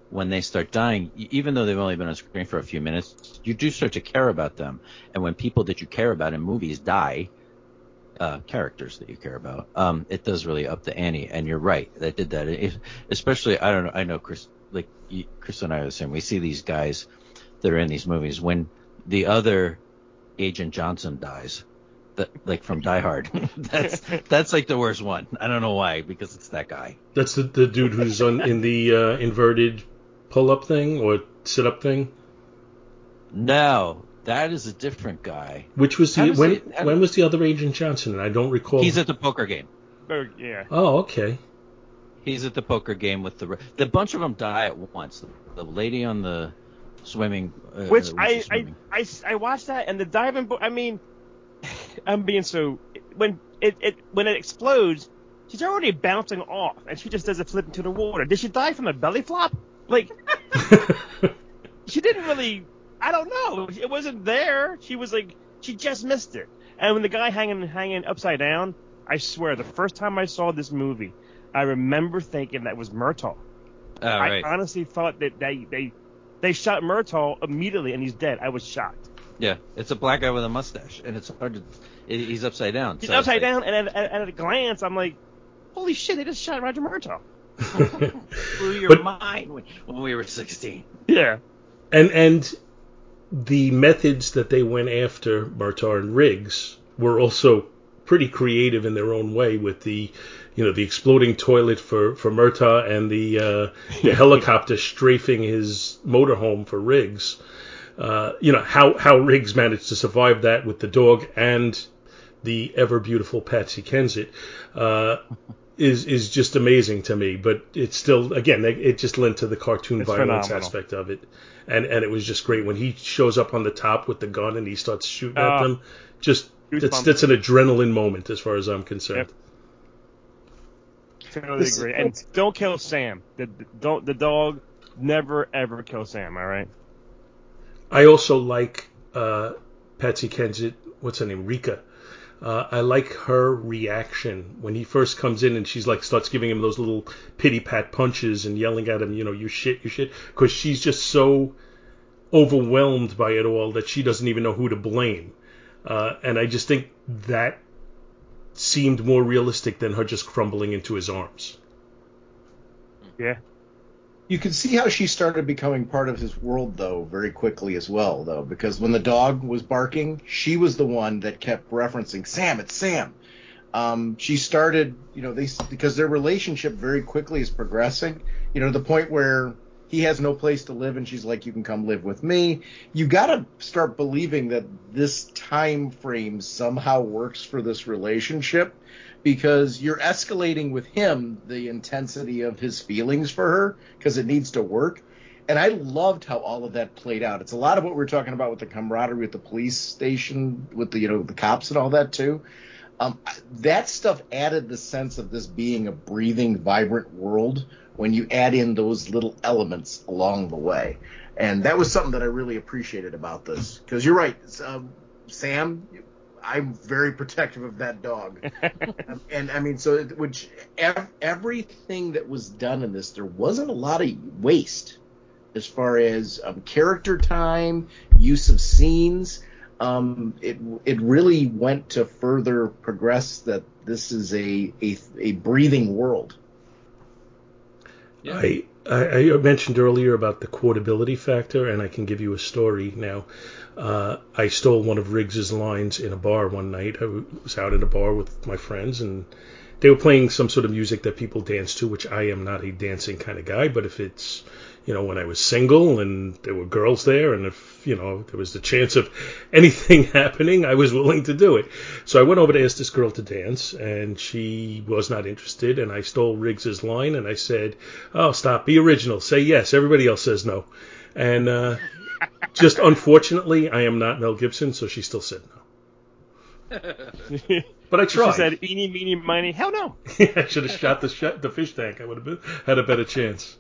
when they start dying, even though they've only been on screen for a few minutes, you do start to care about them. And when people that you care about in movies die, characters that you care about, it does really up the ante. And you're right, they did that. Especially, I don't know, I know Chris, like Chris and I are the same. We see these guys that are in these movies when the other Agent Johnson dies, like from Die Hard. that's like the worst one. I don't know why, because it's that guy. That's the dude who's in the inverted pull-up thing or sit-up thing? No, that is a different guy. Which was when was the other Agent Johnson? And I don't recall. He's at the poker game. Yeah. Oh, okay. He's at the poker game with the bunch of them die at once. The lady on the swimming. Which I watched that, and the diving book. I mean, I'm being so when it explodes, she's already bouncing off, and she just does a flip into the water. Did she die from a belly flop? Like, she didn't really. I don't know. It wasn't there. She was like, she just missed it. And when the guy hanging upside down, I swear, the first time I saw this movie, I remember thinking that was Murtaugh. Right. I honestly thought that they shot Murtaugh immediately, and he's dead. I was shocked. Yeah, it's a black guy with a mustache, and it's hard to. He's upside down. He's upside down, and at a glance, I'm like, holy shit, they just shot Roger Murtaugh. Blew your mind when we were 16. Yeah. And the methods that they went after Murtaugh and Riggs were also pretty creative in their own way, with the exploding toilet for Murtaugh and the helicopter strafing his motorhome for Riggs. How Riggs managed to survive that with the dog and the ever beautiful Patsy Kensit is just amazing to me. But it's still, again, it just lent to the cartoon violence phenomenal aspect of it, and it was just great when he shows up on the top with the gun and he starts shooting at them. Just that's an adrenaline moment as far as I'm concerned. Yep. Totally agree. And don't kill Sam. The dog never ever kill Sam. All right. I also like Patsy Kensit. What's her name? Rika. I like her reaction when he first comes in and she's like starts giving him those little pity pat punches and yelling at him, you shit, because she's just so overwhelmed by it all that she doesn't even know who to blame. And I just think that seemed more realistic than her just crumbling into his arms. Yeah. You can see how she started becoming part of his world, though, very quickly as well, though, because when the dog was barking, she was the one that kept referencing, Sam, it's Sam. She started, because their relationship very quickly is progressing, to the point where he has no place to live and she's like, you can come live with me. You got to start believing that this time frame somehow works for this relationship, because you're escalating with him the intensity of his feelings for her because it needs to work. And I loved how all of that played out. It's a lot of what we were talking about with the camaraderie with the police station, with the the cops and all that too. That stuff added the sense of this being a breathing, vibrant world when you add in those little elements along the way. And that was something that I really appreciated about this. Because you're right, Sam, I'm very protective of that dog. And I mean, so everything that was done in this, there wasn't a lot of waste as far as character time, use of scenes. It really went to further progress that this is a breathing world. Yeah. I mentioned earlier about the quotability factor, and I can give you a story now. I stole one of Riggs's lines in a bar one night. I was out in a bar with my friends, and they were playing some sort of music that people dance to, which I am not a dancing kind of guy, but if it's, when I was single and there were girls there, and if, there was the chance of anything happening, I was willing to do it. So I went over to ask this girl to dance, and she was not interested, and I stole Riggs's line, and I said, oh, stop, be original, say yes, everybody else says no. And just unfortunately, I am not Mel Gibson, so she still said no. But I tried. She said, eeny, meeny, miny, hell no. I should have shot the fish tank. I would have had a better chance.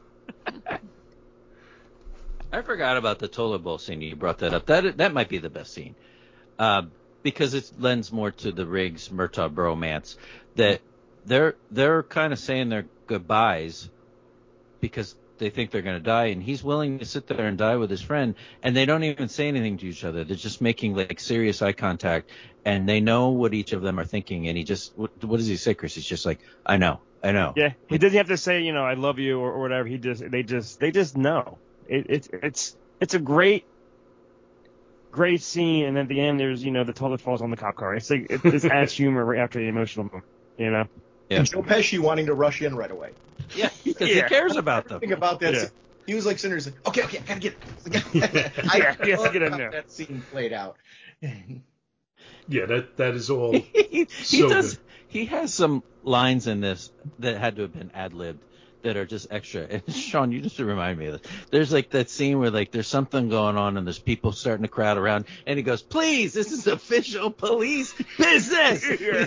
I forgot about the toilet bowl scene. You brought that up. That might be the best scene, because it lends more to the Riggs Murtaugh bromance. That they're kind of saying their goodbyes because they think they're going to die, and he's willing to sit there and die with his friend, and they don't even say anything to each other. They're just making like serious eye contact, and they know what each of them are thinking. And he just, what does he say, Chris? He's just like, I know. Yeah, he doesn't have to say, I love you or whatever. They just know. It's a great scene, and at the end there's the toilet falls on the cop car. It's like it adds humor right after the emotional moment. Yeah. And Joe Pesci wanting to rush in right away. Yeah, because he cares about them. Think about that. Yeah. He was like sitting there, like, okay, I gotta get it. He has to get in there. That scene played out. Yeah, that is all. he so does. Good. He has some lines in this that had to have been ad-libbed that are just extra. And Sean, you just remind me of this. There's like that scene where like there's something going on and there's people starting to crowd around, and he goes, "Please, this is official police business."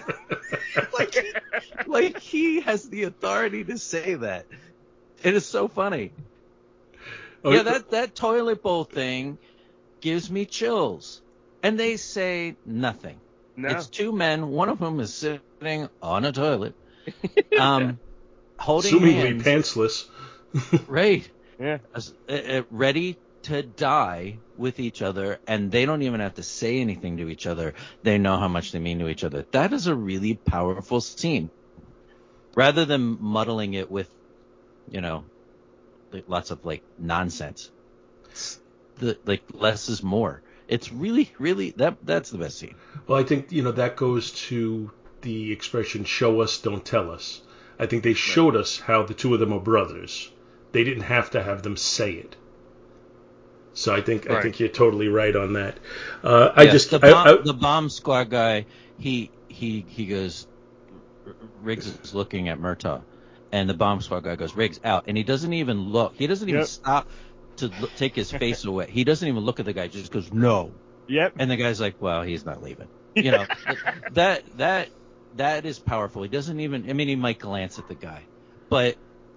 like he has the authority to say that. It is so funny. Oh, yeah, that toilet bowl thing gives me chills, and they say nothing. No. It's two men, one of whom is sitting on a toilet, holding assumingly hands, pantsless. right? Yeah. Ready to die with each other, and they don't even have to say anything to each other. They know how much they mean to each other. That is a really powerful scene. Rather than muddling it with, lots of like nonsense. Less is more. It's really, really that's the best scene. Well, I think that goes to the expression "show us, don't tell us." I think they showed us how the two of them are brothers. They didn't have to have them say it. So I think you're totally right on that. The bomb squad guy. He goes. Riggs is looking at Murtaugh, and the bomb squad guy goes, "Riggs out," and he doesn't even look. He doesn't even stop to take his face away. He doesn't even look at the guy. Just goes, "No." Yep. And the guy's like, "Well, he's not leaving." That is powerful. He doesn't even. I mean, he might glance at the guy, but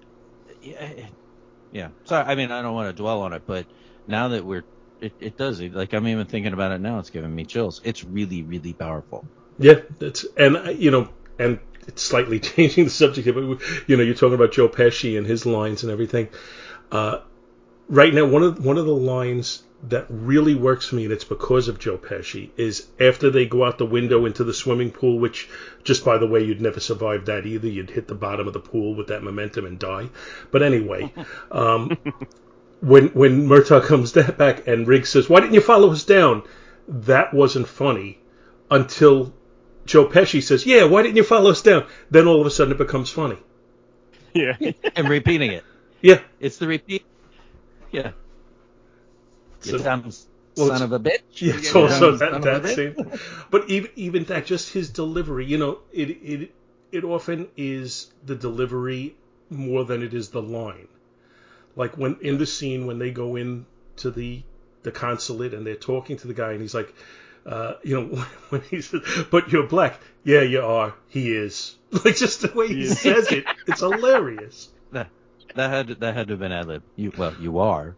yeah. Sorry, I mean, I don't want to dwell on it, but now that it does. Like, I'm even thinking about it now. It's giving me chills. It's really, really powerful. Yeah, and it's slightly changing the subject here, but you're talking about Joe Pesci and his lines and everything. Right now, one of the lines that really works for me, and it's because of Joe Pesci, is after they go out the window into the swimming pool, which, just by the way, you'd never survive that either. You'd hit the bottom of the pool with that momentum and die. But anyway, when Murtaugh comes back and Riggs says, "Why didn't you follow us down?" That wasn't funny until Joe Pesci says, "Yeah, why didn't you follow us down?" Then all of a sudden it becomes funny. Yeah. And repeating it. Yeah. It's the repeat. Yeah. So, son of a bitch. Yeah, it's also that scene. But even that, just his delivery, it often is the delivery more than it is the line. Like when in the scene when they go in to the consulate and they're talking to the guy and he's like, when he says, "But you're black." "Yeah, you are." "He is." Like just the way he says it, it's hilarious. That had to have been ad-lib. You are.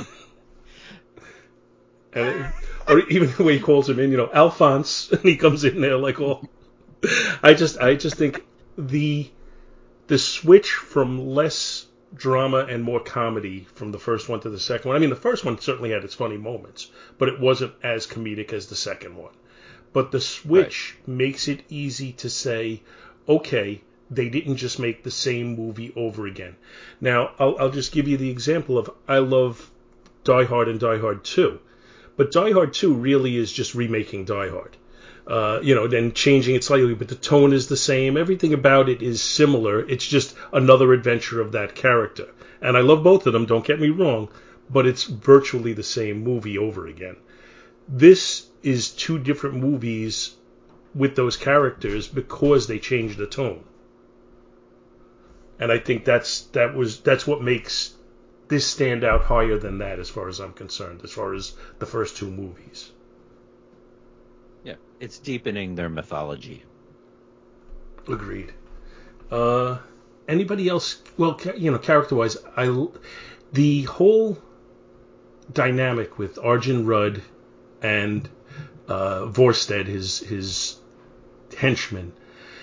Or even the way he calls him in, Alphonse, and he comes in there like all. I just think the switch from less drama and more comedy from the first one to the second one. I mean, the first one certainly had its funny moments, but it wasn't as comedic as the second one. But the switch makes it easy to say, okay, they didn't just make the same movie over again. Now, I'll just give you the example of I love Die Hard and Die Hard 2. But Die Hard 2 really is just remaking Die Hard. Then changing it slightly, but the tone is the same. Everything about it is similar. It's just another adventure of that character. And I love both of them, don't get me wrong, but it's virtually the same movie over again. This is two different movies with those characters because they changed the tone. And I think that's what makes this stand out higher than that as far as I'm concerned, as far as the first two movies. Yeah, it's deepening their mythology. Agreed. Anybody else? Well, character-wise, the whole dynamic with Arjun Rudd and Vorsted, his henchman,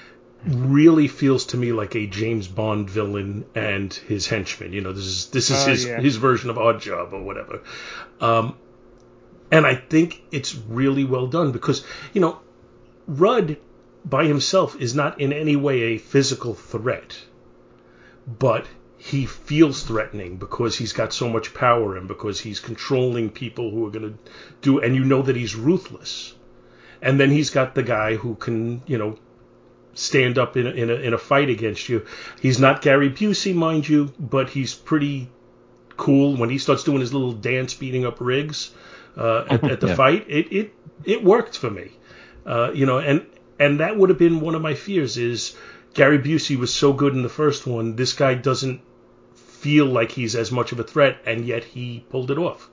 really feels to me like a James Bond villain and his henchman. This is his version of Oddjob or whatever. And I think it's really well done because, Rudd by himself is not in any way a physical threat, but he feels threatening because he's got so much power and because he's controlling people who are going to do, and that he's ruthless. And then he's got the guy who can, stand up in a fight against you. He's not Gary Busey, mind you, but he's pretty cool when he starts doing his little dance beating up Riggs at the fight. It worked for me, and that would have been one of my fears. Is Gary Busey was so good in the first one, this guy doesn't feel like he's as much of a threat, and yet he pulled it off.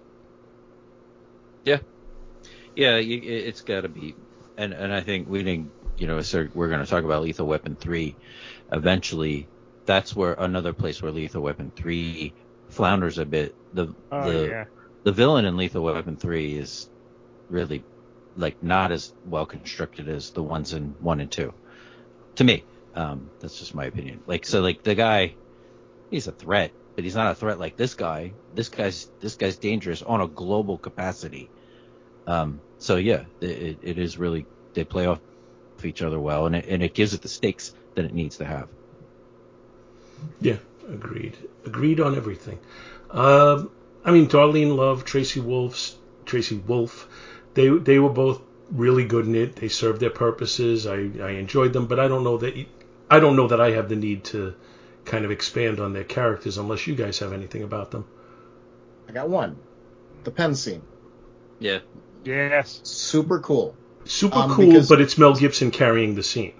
It's got to be, and I think we didn't. We're going to talk about Lethal Weapon 3 eventually. That's where another place where Lethal Weapon 3 flounders a bit. The villain in Lethal Weapon 3 is really not as well constructed as the ones in 1 and 2. To me, that's just my opinion. The guy, he's a threat, but he's not a threat like this guy. This guy's dangerous on a global capacity. It is really, they play off each other well, and it gives it the stakes that it needs to have. Yeah, agreed on everything. Darlene Love, Tracy Wolf, they were both really good in it. They served their purposes. I enjoyed them, but I don't know that I have the need to kind of expand on their characters unless you guys have anything about them. I got one. The pen scene. Yeah. Yes. Super cool. But it's Mel Gibson carrying the scene.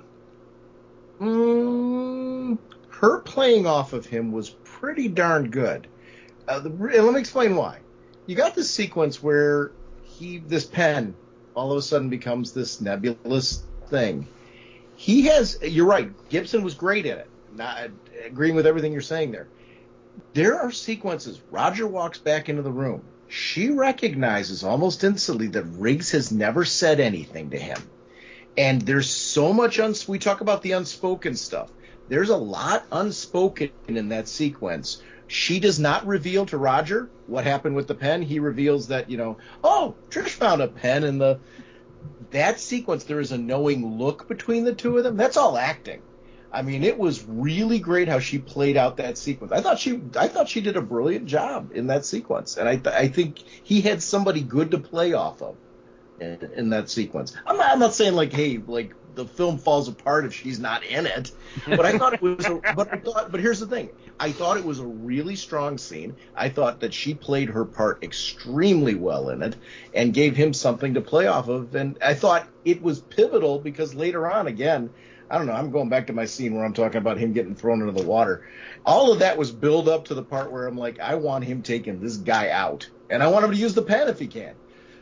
Her playing off of him was pretty darn good. Let me explain why. You got this sequence where this pen all of a sudden becomes this nebulous thing. You're right, Gibson was great in it. Not agreeing with everything you're saying there. There are sequences. Roger walks back into the room. She recognizes almost instantly that Riggs has never said anything to him. And there's so much we talk about the unspoken stuff. There's a lot unspoken in that sequence. She does not reveal to Roger what happened with the pen. He reveals that, Trish found a pen in that sequence. There is a knowing look between the two of them. That's all acting. It was really great how she played out that sequence. I thought she did a brilliant job in that sequence, and I think he had somebody good to play off of in that sequence. I'm not saying the film falls apart if she's not in it, but I thought it was. But here's the thing: I thought it was a really strong scene. I thought that she played her part extremely well in it and gave him something to play off of, and I thought it was pivotal because later on, again. I don't know, I'm going back to my scene where I'm talking about him getting thrown into the water. All of that was build up to the part where I'm like, I want him taking this guy out. And I want him to use the pen if he can.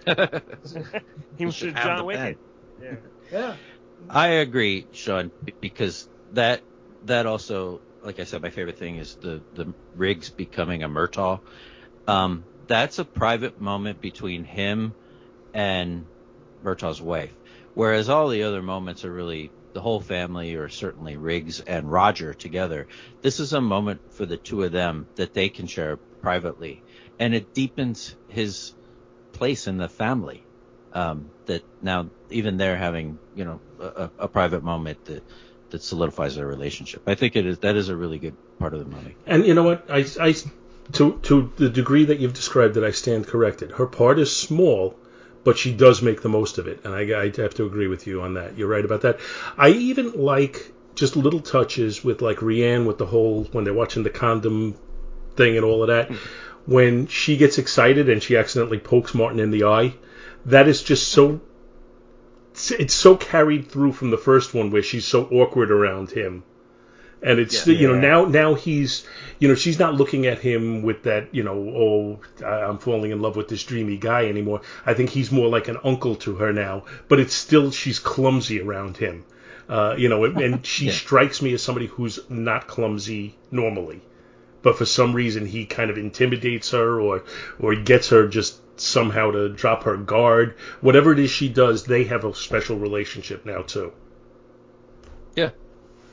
He should John Wick. Yeah. I agree, Sean, because that also, like I said, my favorite thing is the Riggs becoming a Murtaugh. That's a private moment between him and Murtaugh's wife. Whereas all the other moments are really the whole family, or certainly Riggs and Roger together. This is a moment for the two of them that they can share privately, and it deepens his place in the family. That now even they're having, a private moment that solidifies their relationship. I think that is a really good part of the movie. And you know what? I to the degree that you've described it, I stand corrected. Her part is small, but she does make the most of it, and I have to agree with you on that. You're right about that. I even like just little touches with Rianne with the whole, when they're watching the condom thing and all of that, when she gets excited and she accidentally pokes Martin in the eye. That is just so, it's so carried through from the first one where she's so awkward around him. And it's, now he's, she's not looking at him with that, I'm falling in love with this dreamy guy anymore. I think he's more like an uncle to her now, but it's still, she's clumsy around him. And she strikes me as somebody who's not clumsy normally, but for some reason he kind of intimidates her or gets her just somehow to drop her guard. Whatever it is she does, they have a special relationship now too. Yeah.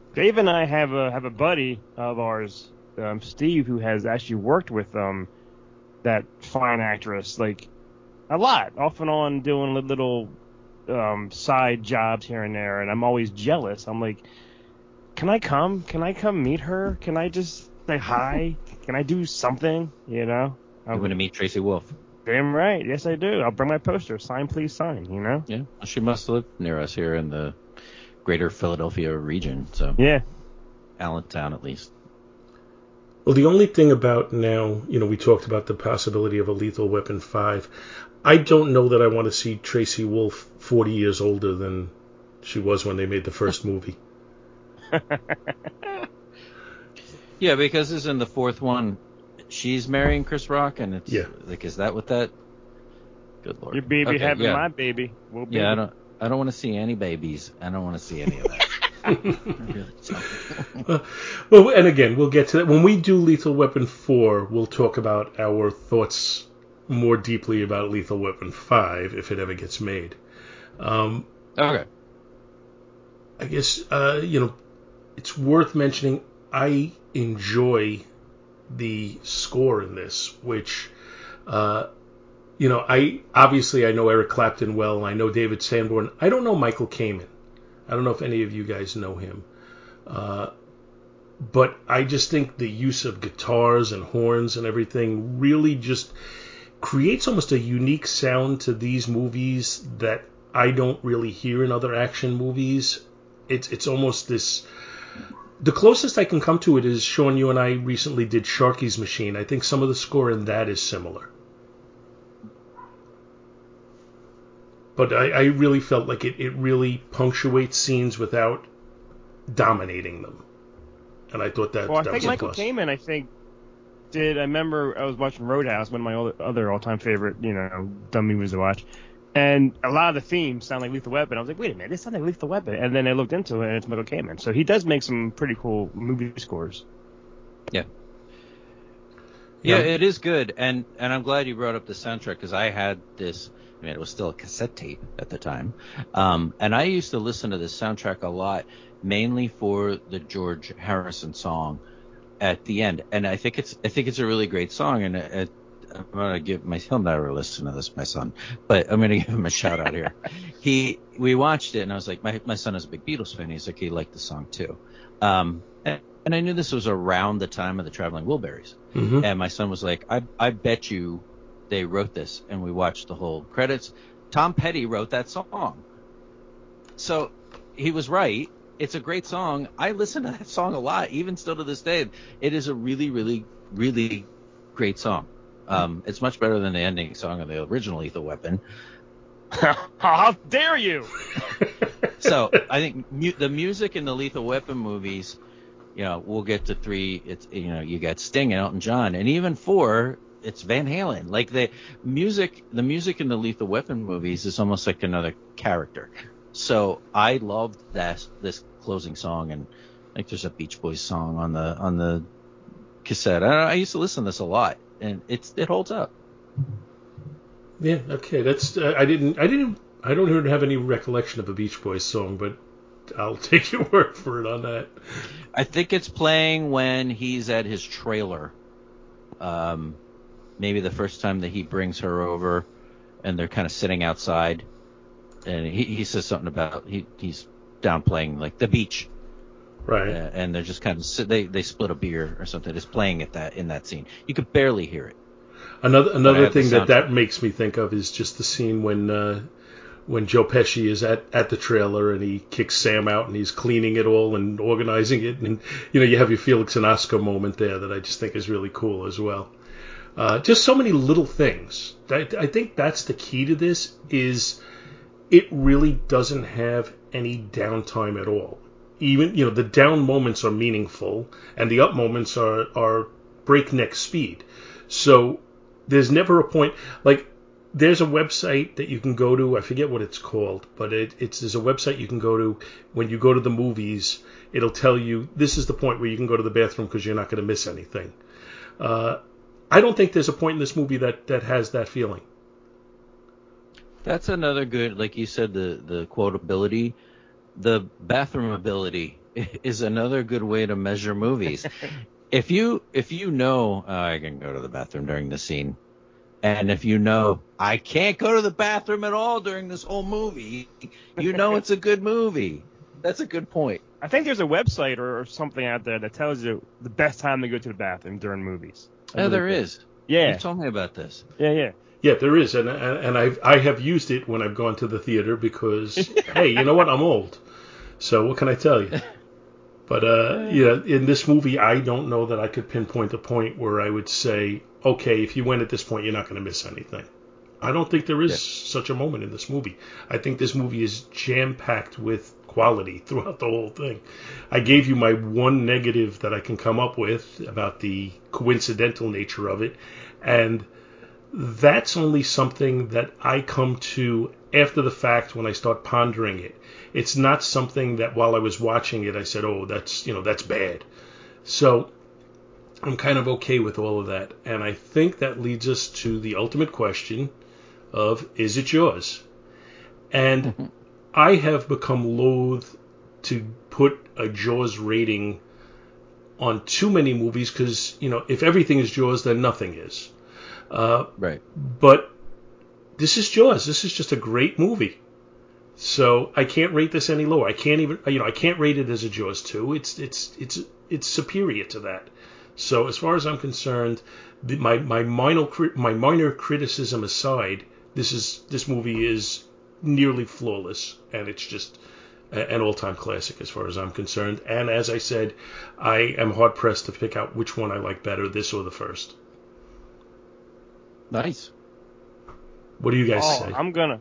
Dave and I have a buddy of ours, Steve, who has actually worked with that fine actress like a lot, off and on, doing little side jobs here and there, and I'm always jealous. I'm like, can I come? Can I come meet her? Can I just say hi? Can I do something? You know? You want to meet Tracy Wolf? Damn right. Yes, I do. I'll bring my poster. Sign, please sign. You know? Yeah. Well, she must live near us here in the greater Philadelphia region. So yeah, Allentown at least. Well, the only thing about now, we talked about the possibility of a Lethal Weapon 5. I don't know that I want to see Tracy Wolf 40 years older than she was when they made the first movie. Yeah, because it's in the fourth one. She's marrying Chris Rock, and it's like, is that what that? Good Lord. Your baby having my baby. We'll baby. Yeah, I don't want to see any babies. I don't want to see any of that. Well, and again, we'll get to that. When we do Lethal Weapon 4, we'll talk about our thoughts more deeply about Lethal Weapon 5, if it ever gets made. Okay. I guess, it's worth mentioning, I enjoy the score in this, which, I know Eric Clapton well, I know David Sanborn. I don't know Michael Kamen. I don't know if any of you guys know him. But I just think the use of guitars and horns and everything really just creates almost a unique sound to these movies that I don't really hear in other action movies. It's almost this... The closest I can come to it is, Sean, you and I recently did Sharky's Machine. I think some of the score in that is similar. But I really felt like it really punctuates scenes without dominating them. And I thought that Well, I that think was Michael a plus. Kamen, I remember I was watching Roadhouse, one of my other all-time favorite, dumb movies to watch. And a lot of the themes sound like Lethal Weapon. I was like, wait a minute, this sounds like Lethal Weapon. And then I looked into it, and it's Michael Kamen. So he does make some pretty cool movie scores. Yeah. Yeah, it is good. And I'm glad you brought up the soundtrack, because I had this... I mean, it was still a cassette tape at the time. And I used to listen to this soundtrack a lot, mainly for the George Harrison song at the end. And I think it's a really great song. And I'm going to give he'll never listen to this, my son, but I'm going to give him a shout out here. We watched it, and I was like, my son is a big Beatles fan. He's like, he liked the song too. And I knew this was around the time of the Traveling Wilburys. Mm-hmm. And my son was like, I bet you they wrote this, and we watched the whole credits. Tom Petty wrote that song. So he was right. It's a great song. I listen to that song a lot, even still to this day. It is a really, really, really great song. It's much better than the ending song of the original Lethal Weapon. How dare you! So I think the music in the Lethal Weapon movies, we'll get to 3. It's you got Sting and Elton John, and even 4. It's Van Halen. Like the music in the Lethal Weapon movies is almost like another character. So I loved this closing song, and I think there's a Beach Boys song on the cassette. I used to listen to this a lot, and it holds up. Yeah. Okay. That's I don't even have any recollection of a Beach Boys song, but I'll take your word for it on that. I think it's playing when he's at his trailer. Maybe the first time that he brings her over, and they're kind of sitting outside, and he says something about he's down playing like the beach, right? And they're just kind of they split a beer or something. It's playing in that scene. You could barely hear it. Another thing that makes me think of is just the scene when Joe Pesci is at the trailer and he kicks Sam out and he's cleaning it all and organizing it, and you have your Felix and Oscar moment there that I just think is really cool as well. Just so many little things. I think that's the key to this, is it really doesn't have any downtime at all. Even, the down moments are meaningful, and the up moments are breakneck speed. So there's never a point, like, there's a website that you can go to, I forget what it's called, but there's a website you can go to when you go to the movies. It'll tell you, this is the point where you can go to the bathroom because you're not going to miss anything. I don't think there's a point in this movie that has that feeling. That's another good, like you said, the quotability, the bathroom ability is another good way to measure movies. If you know I can go to the bathroom during the scene, and if you know I can't go to the bathroom at all during this whole movie, you know it's a good movie. That's a good point. I think there's a website or something out there that tells you the best time to go to the bathroom during movies. There is. Yeah. You told me about this. Yeah. Yeah, there is, and I have used it when I've gone to the theater because hey, you know what? I'm old, so what can I tell you? But in this movie, I don't know that I could pinpoint a point where I would say, okay, if you went at this point, you're not going to miss anything. I don't think there is such a moment in this movie. I think this movie is jam-packed with quality throughout the whole thing. I gave you my one negative that I can come up with about the coincidental nature of it, and that's only something that I come to after the fact when I start pondering it. It's not something that while I was watching it I said, oh, that's bad. So I'm kind of okay with all of that. And I think that leads us to the ultimate question of, is it yours? And I have become loath to put a Jaws rating on too many movies because, if everything is Jaws, then nothing is. Right. But this is Jaws. This is just a great movie. So I can't rate this any lower. I can't even, I can't rate it as a Jaws 2. It's superior to that. So as far as I'm concerned, my minor criticism aside, this movie is nearly flawless, and it's just an all-time classic as far as I'm concerned. And as I said, I am hard pressed to pick out which one I like better, this or the first. Nice. What do you guys say?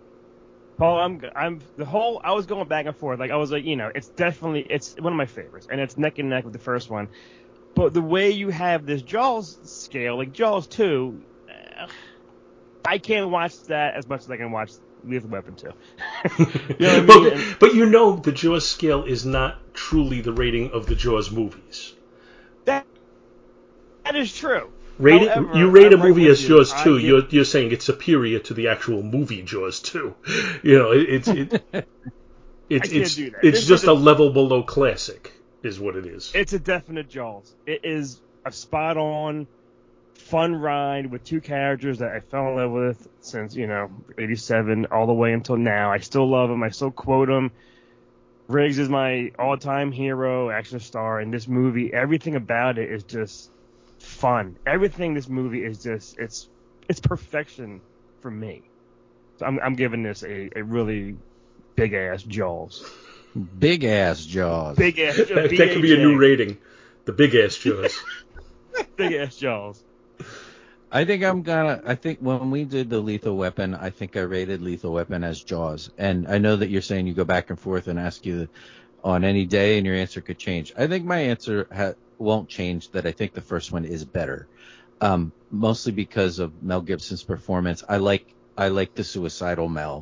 I was going back and forth. Like, I was like, it's one of my favorites, and it's neck and neck with the first one. But the way you have this Jaws scale, like Jaws 2, I can't watch that as much as I can watch Lethal Weapon 2. You know what I mean? But the Jaws scale is not truly the rating of the Jaws movies. That is true. However, you rate a movie as Jaws 2, you're saying it's superior to the actual movie Jaws 2. It's just a level below classic, is what it is. It's a definite Jaws. It is a spot-on, fun ride with two characters that I fell in love with since, 87 all the way until now. I still love them. I still quote them. Riggs is my all-time hero, action star in this movie. Everything about it is just fun. Everything in this movie is just it's perfection for me. So I'm giving this a really big ass Jaws. Big ass Jaws. Big ass. That could be a new rating. The big ass Jaws. Big ass Jaws. I think when we did the Lethal Weapon, I think I rated Lethal Weapon as Jaws. And I know that you're saying you go back and forth and ask you on any day, and your answer could change. I think my answer won't change, that I think the first one is better. Mostly because of Mel Gibson's performance. I like the suicidal Mel.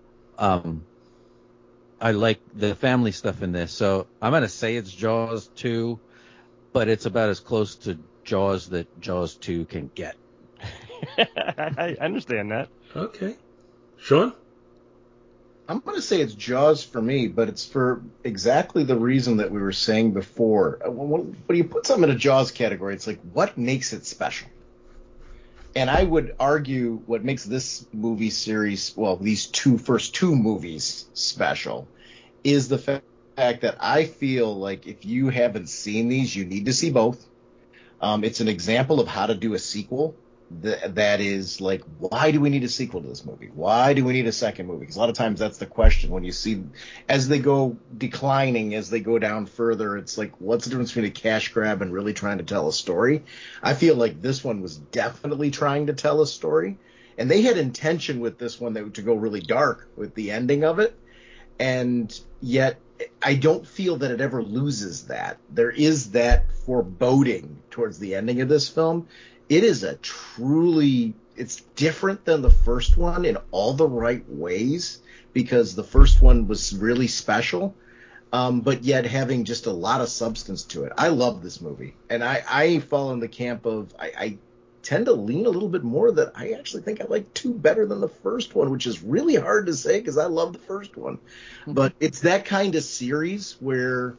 I like the family stuff in this. So I'm going to say it's Jaws 2, but it's about as close to Jaws that Jaws 2 can get. I understand that. Okay. Sean? I'm going to say it's Jaws for me, but it's for exactly the reason that we were saying before. When you put something in a Jaws category, it's like, what makes it special? And I would argue what makes this movie series, well, these first two movies special, is the fact that I feel like if you haven't seen these, you need to see both. It's an example of how to do a sequel that is like, why do we need a sequel to this movie? Why do we need a second movie? Because a lot of times that's the question when you see as they go declining, as they go down further, it's like, what's the difference between a cash grab and really trying to tell a story? I feel like this one was definitely trying to tell a story, and they had intention with this one to go really dark with the ending of it, and yet I don't feel that it ever loses that. There is that foreboding towards the ending of this film. It is it's different than the first one in all the right ways, because the first one was really special, but yet having just a lot of substance to it. I love this movie, and I fall in the camp of I tend to lean a little bit more that I actually think I like 2 better than the first one, which is really hard to say because I love the first one. But it's that kind of series where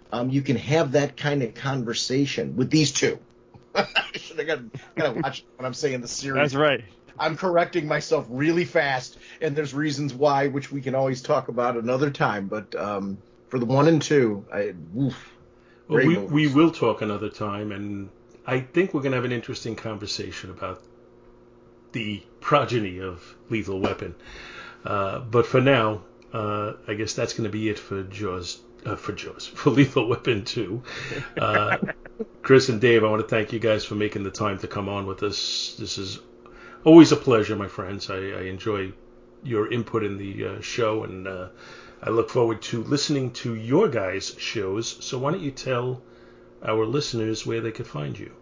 you can have that kind of conversation with these two. I should have got to watch when I'm saying the series. That's right. I'm correcting myself really fast, and there's reasons why, which we can always talk about another time. But for the 1 and 2, we will talk another time, and I think we're going to have an interesting conversation about the progeny of Lethal Weapon. But for now, I guess that's going to be it for for Lethal Weapon 2. Chris and Dave, I want to thank you guys for making the time to come on with us. This is always a pleasure, my friends. I enjoy your input in the show, and I look forward to listening to your guys' shows. So why don't you tell our listeners where they could find you?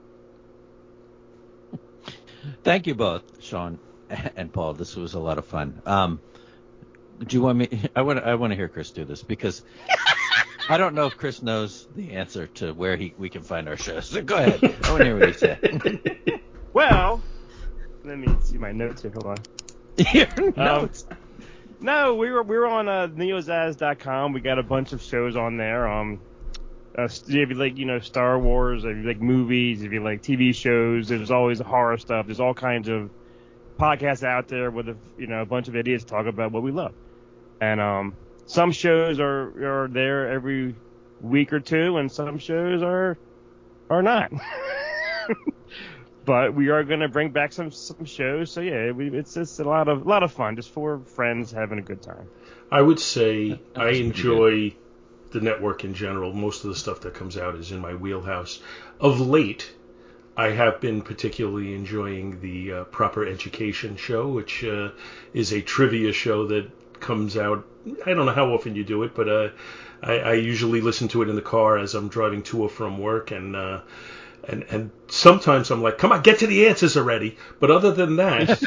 Thank you both, Sean and Paul. This was a lot of fun. Do you want me? I want to hear Chris do this because I don't know if Chris knows the answer to where we can find our shows. So go ahead. I want to hear what he said. Well, let me see my notes here. Hold on. Your notes. No, we were on neozaz.com. We got a bunch of shows on there. If you like, Star Wars, if you like movies, if you like TV shows, there's always horror stuff. There's all kinds of podcasts out there with a bunch of idiots talk about what we love. And some shows are there every week or two, and some shows are not. But we are going to bring back some shows. So yeah, it's just a lot of fun, just for friends having a good time. I would say I enjoy the network in general. Most of the stuff that comes out is in my wheelhouse. Of late, I have been particularly enjoying the Proper Education show, which is a trivia show that comes out. I don't know how often you do it, but I usually listen to it in the car as I'm driving to or from work, and sometimes I'm like, come on, get to the answers already. But other than that,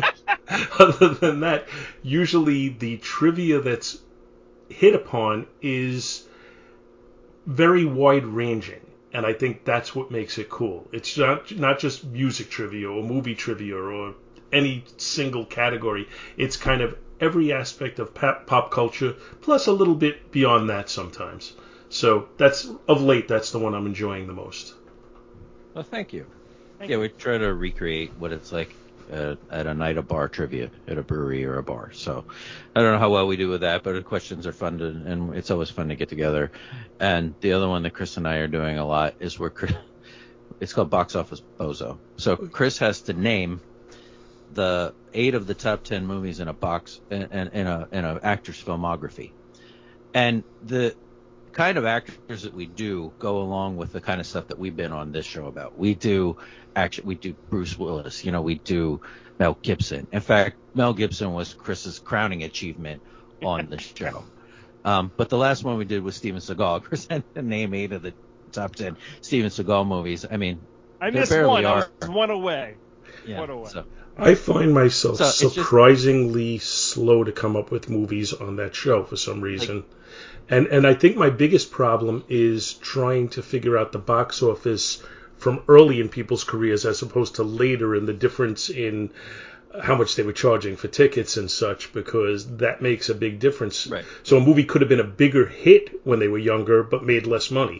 usually the trivia that's hit upon is very wide-ranging. And I think that's what makes it cool. It's not just music trivia or movie trivia or any single category. It's kind of every aspect of pop culture, plus a little bit beyond that sometimes. So of late, that's the one I'm enjoying the most. Well, thank you. We try to recreate what it's like at a night of bar trivia at a brewery or a bar. So I don't know how well we do with that, but the questions are fun and it's always fun to get together. And the other one that Chris and I are doing a lot is it's called Box Office Bozo. So Chris has to name the 8 of the top 10 movies in a box in a actor's filmography. And the kind of actors that we do go along with the kind of stuff that we've been on this show about. We do Bruce Willis, we do Mel Gibson. In fact, Mel Gibson was Chris's crowning achievement on the show. But the last one we did was Steven Seagal. Chris had to name 8 of the top 10 Steven Seagal movies. I mean, I missed one. I was one away. Yeah, one away. So. I find myself surprisingly slow to come up with movies on that show for some reason. And I think my biggest problem is trying to figure out the box office from early in people's careers as opposed to later, and the difference in how much they were charging for tickets and such, because that makes a big difference. Right. So a movie could have been a bigger hit when they were younger but made less money.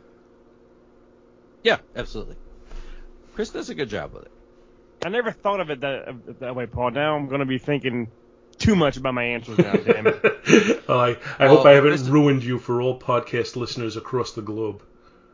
Yeah, absolutely. Chris does a good job with it. I never thought of it that way, Paul. Now I'm going to be thinking too much about my answers now, damn it. I hope I haven't ruined you for all podcast listeners across the globe.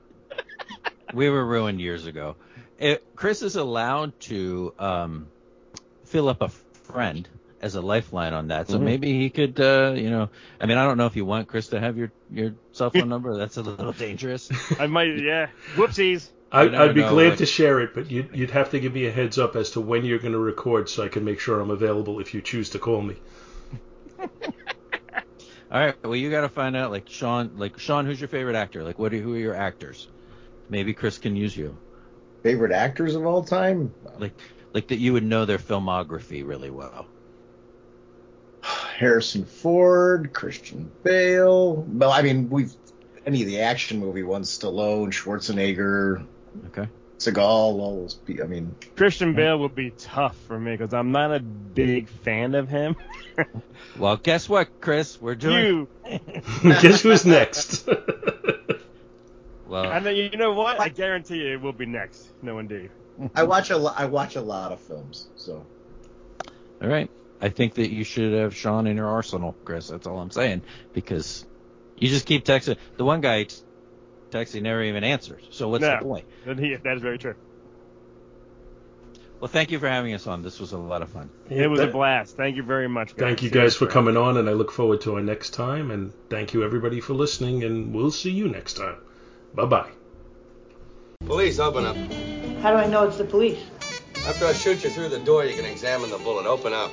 We were ruined years ago. Chris is allowed to fill up a friend as a lifeline on that, so maybe he could, I don't know if you want Chris to have your cell phone number. That's a little dangerous. I might, yeah. Whoopsies. I'd be glad to share it, but you'd have to give me a heads up as to when you're going to record so I can make sure I'm available if you choose to call me. All right. Well, you got to find out, Sean, who's your favorite actor? Who are your actors? Maybe Chris can use you. Favorite actors of all time? Like that you would know their filmography really well. Harrison Ford, Christian Bale. Well, I mean, any of the action movie ones, Stallone, Schwarzenegger. Okay. Seagal, all those people. I mean, Christian Bale would be tough for me because I'm not a big fan of him. Well, guess what, Chris? We're doing. You. Guess who's next? Well, And then, you know what? I guarantee you it will be next. No, indeed. I watch a lot of films, so. all right. I think that you should have Sean in your arsenal, Chris. That's all I'm saying. Because you just keep texting. The one guy texting never even answers. So what's the point? That is very true. Well, thank you for having us on. This was a lot of fun. It was a blast. Thank you very much, guys. Thank you guys for coming on, and I look forward to our next time. And thank you everybody for listening, and we'll see you next time. Bye-bye. Police, open up. How do I know it's the police? After I shoot you through the door, you can examine the bullet. Open up.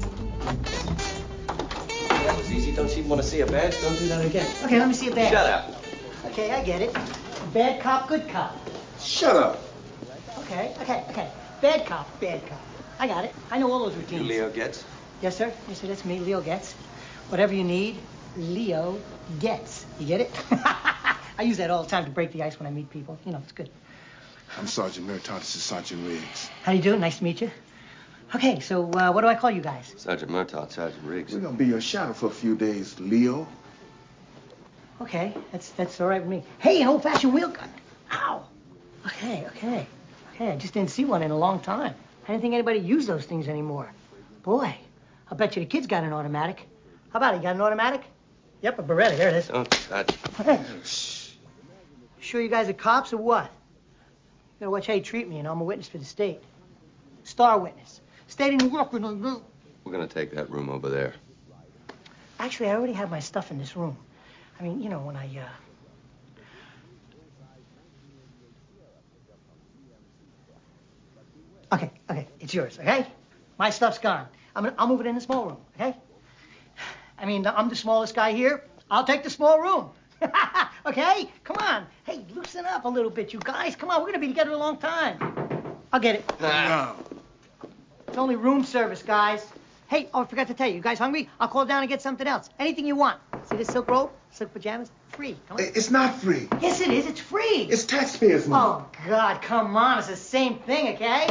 That was easy. Don't you want to see a badge? Don't do that again. Okay, let me see a badge. Shut up. Okay, I get it. Bad cop, good cop. Shut up. Okay. Bad cop. I got it. I know all those routines. You Leo Getz? Yes, sir. Yes, sir. That's me, Leo Getz. Whatever you need, Leo Getz. You get it? I use that all the time to break the ice when I meet people. You know, it's good. I'm Sergeant Murtaugh. This is Sergeant Riggs. How you doing? Nice to meet you. Okay, so what do I call you guys? Sergeant Murtaugh, Sergeant Riggs. We're gonna be your shadow for a few days, Leo. Okay, that's all right with me. Hey, an old-fashioned wheel gun. Ow. Okay. I just didn't see one in a long time. I didn't think anybody used those things anymore. Boy, I bet you the kid's got an automatic. How about it? You got an automatic? Yep, a Beretta. There it is. Don't touch. Hey. Sure you guys are cops or what? You gotta watch how you treat me, I'm a witness for the state. Star witness. State of New York. We're gonna take that room over there. Actually, I already have my stuff in this room. I mean, you know, when I, Okay, it's yours, okay? My stuff's gone. I'll move it in the small room, okay? I mean, I'm the smallest guy here. I'll take the small room. Okay? Come on. Hey, loosen up a little bit, you guys. Come on, we're gonna be together a long time. I'll get it. No. It's only room service, guys. Hey, I forgot to tell you. You guys hungry? I'll call down and get something else. Anything you want. See this silk robe? Silk pajamas? Free. Come on. It's not free. Yes, it is. It's free. It's taxpayers' money. Oh, God, come on. It's the same thing, okay?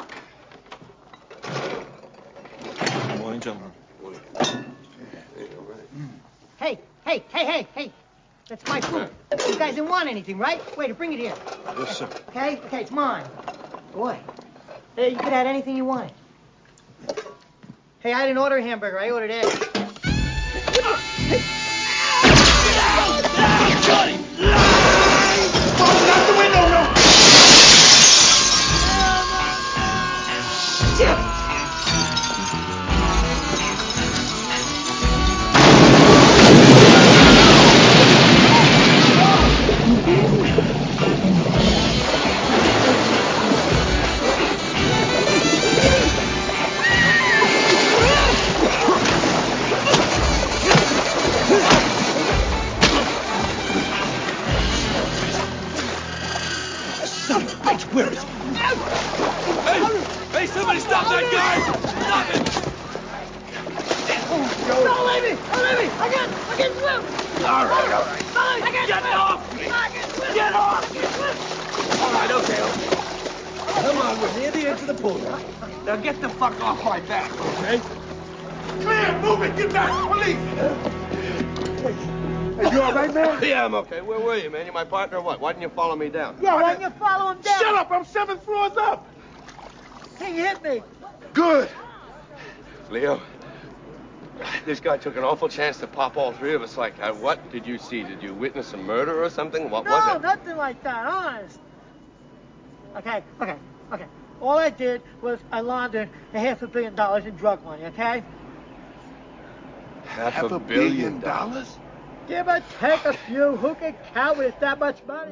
Good morning, gentlemen. Hey. That's my food. You guys didn't want anything, right? Wait, bring it here. Yes, sir. Okay, it's mine. Boy. Hey, you could add anything you wanted. Hey, I didn't order a hamburger. I ordered eggs. Johnny! Falling out the window, no! Where is he? Hey, somebody stop that guy! Stop it! Don't leave me! I can't swim! All right. Get off me! Get off me! All right, okay. Come on, we're near the edge of the pool. Now get the fuck off my back, okay? Clear! Move it! Get back! Police! Hey, you all right, man? Yeah, I'm okay. Where were you, man? You my partner or what? Why didn't you follow me down? Yeah, why didn't you follow him down? Shut up! I'm 7 floors up! Hey, you hit me. Good. Leo, this guy took an awful chance to pop all three of us like that. What did you see? Did you witness a murder or something? What was No, it? nothing like that, honest. Okay. All I did was I laundered $500 million in drug money, okay? $500 million? Give or take a few. Who can count with that much money?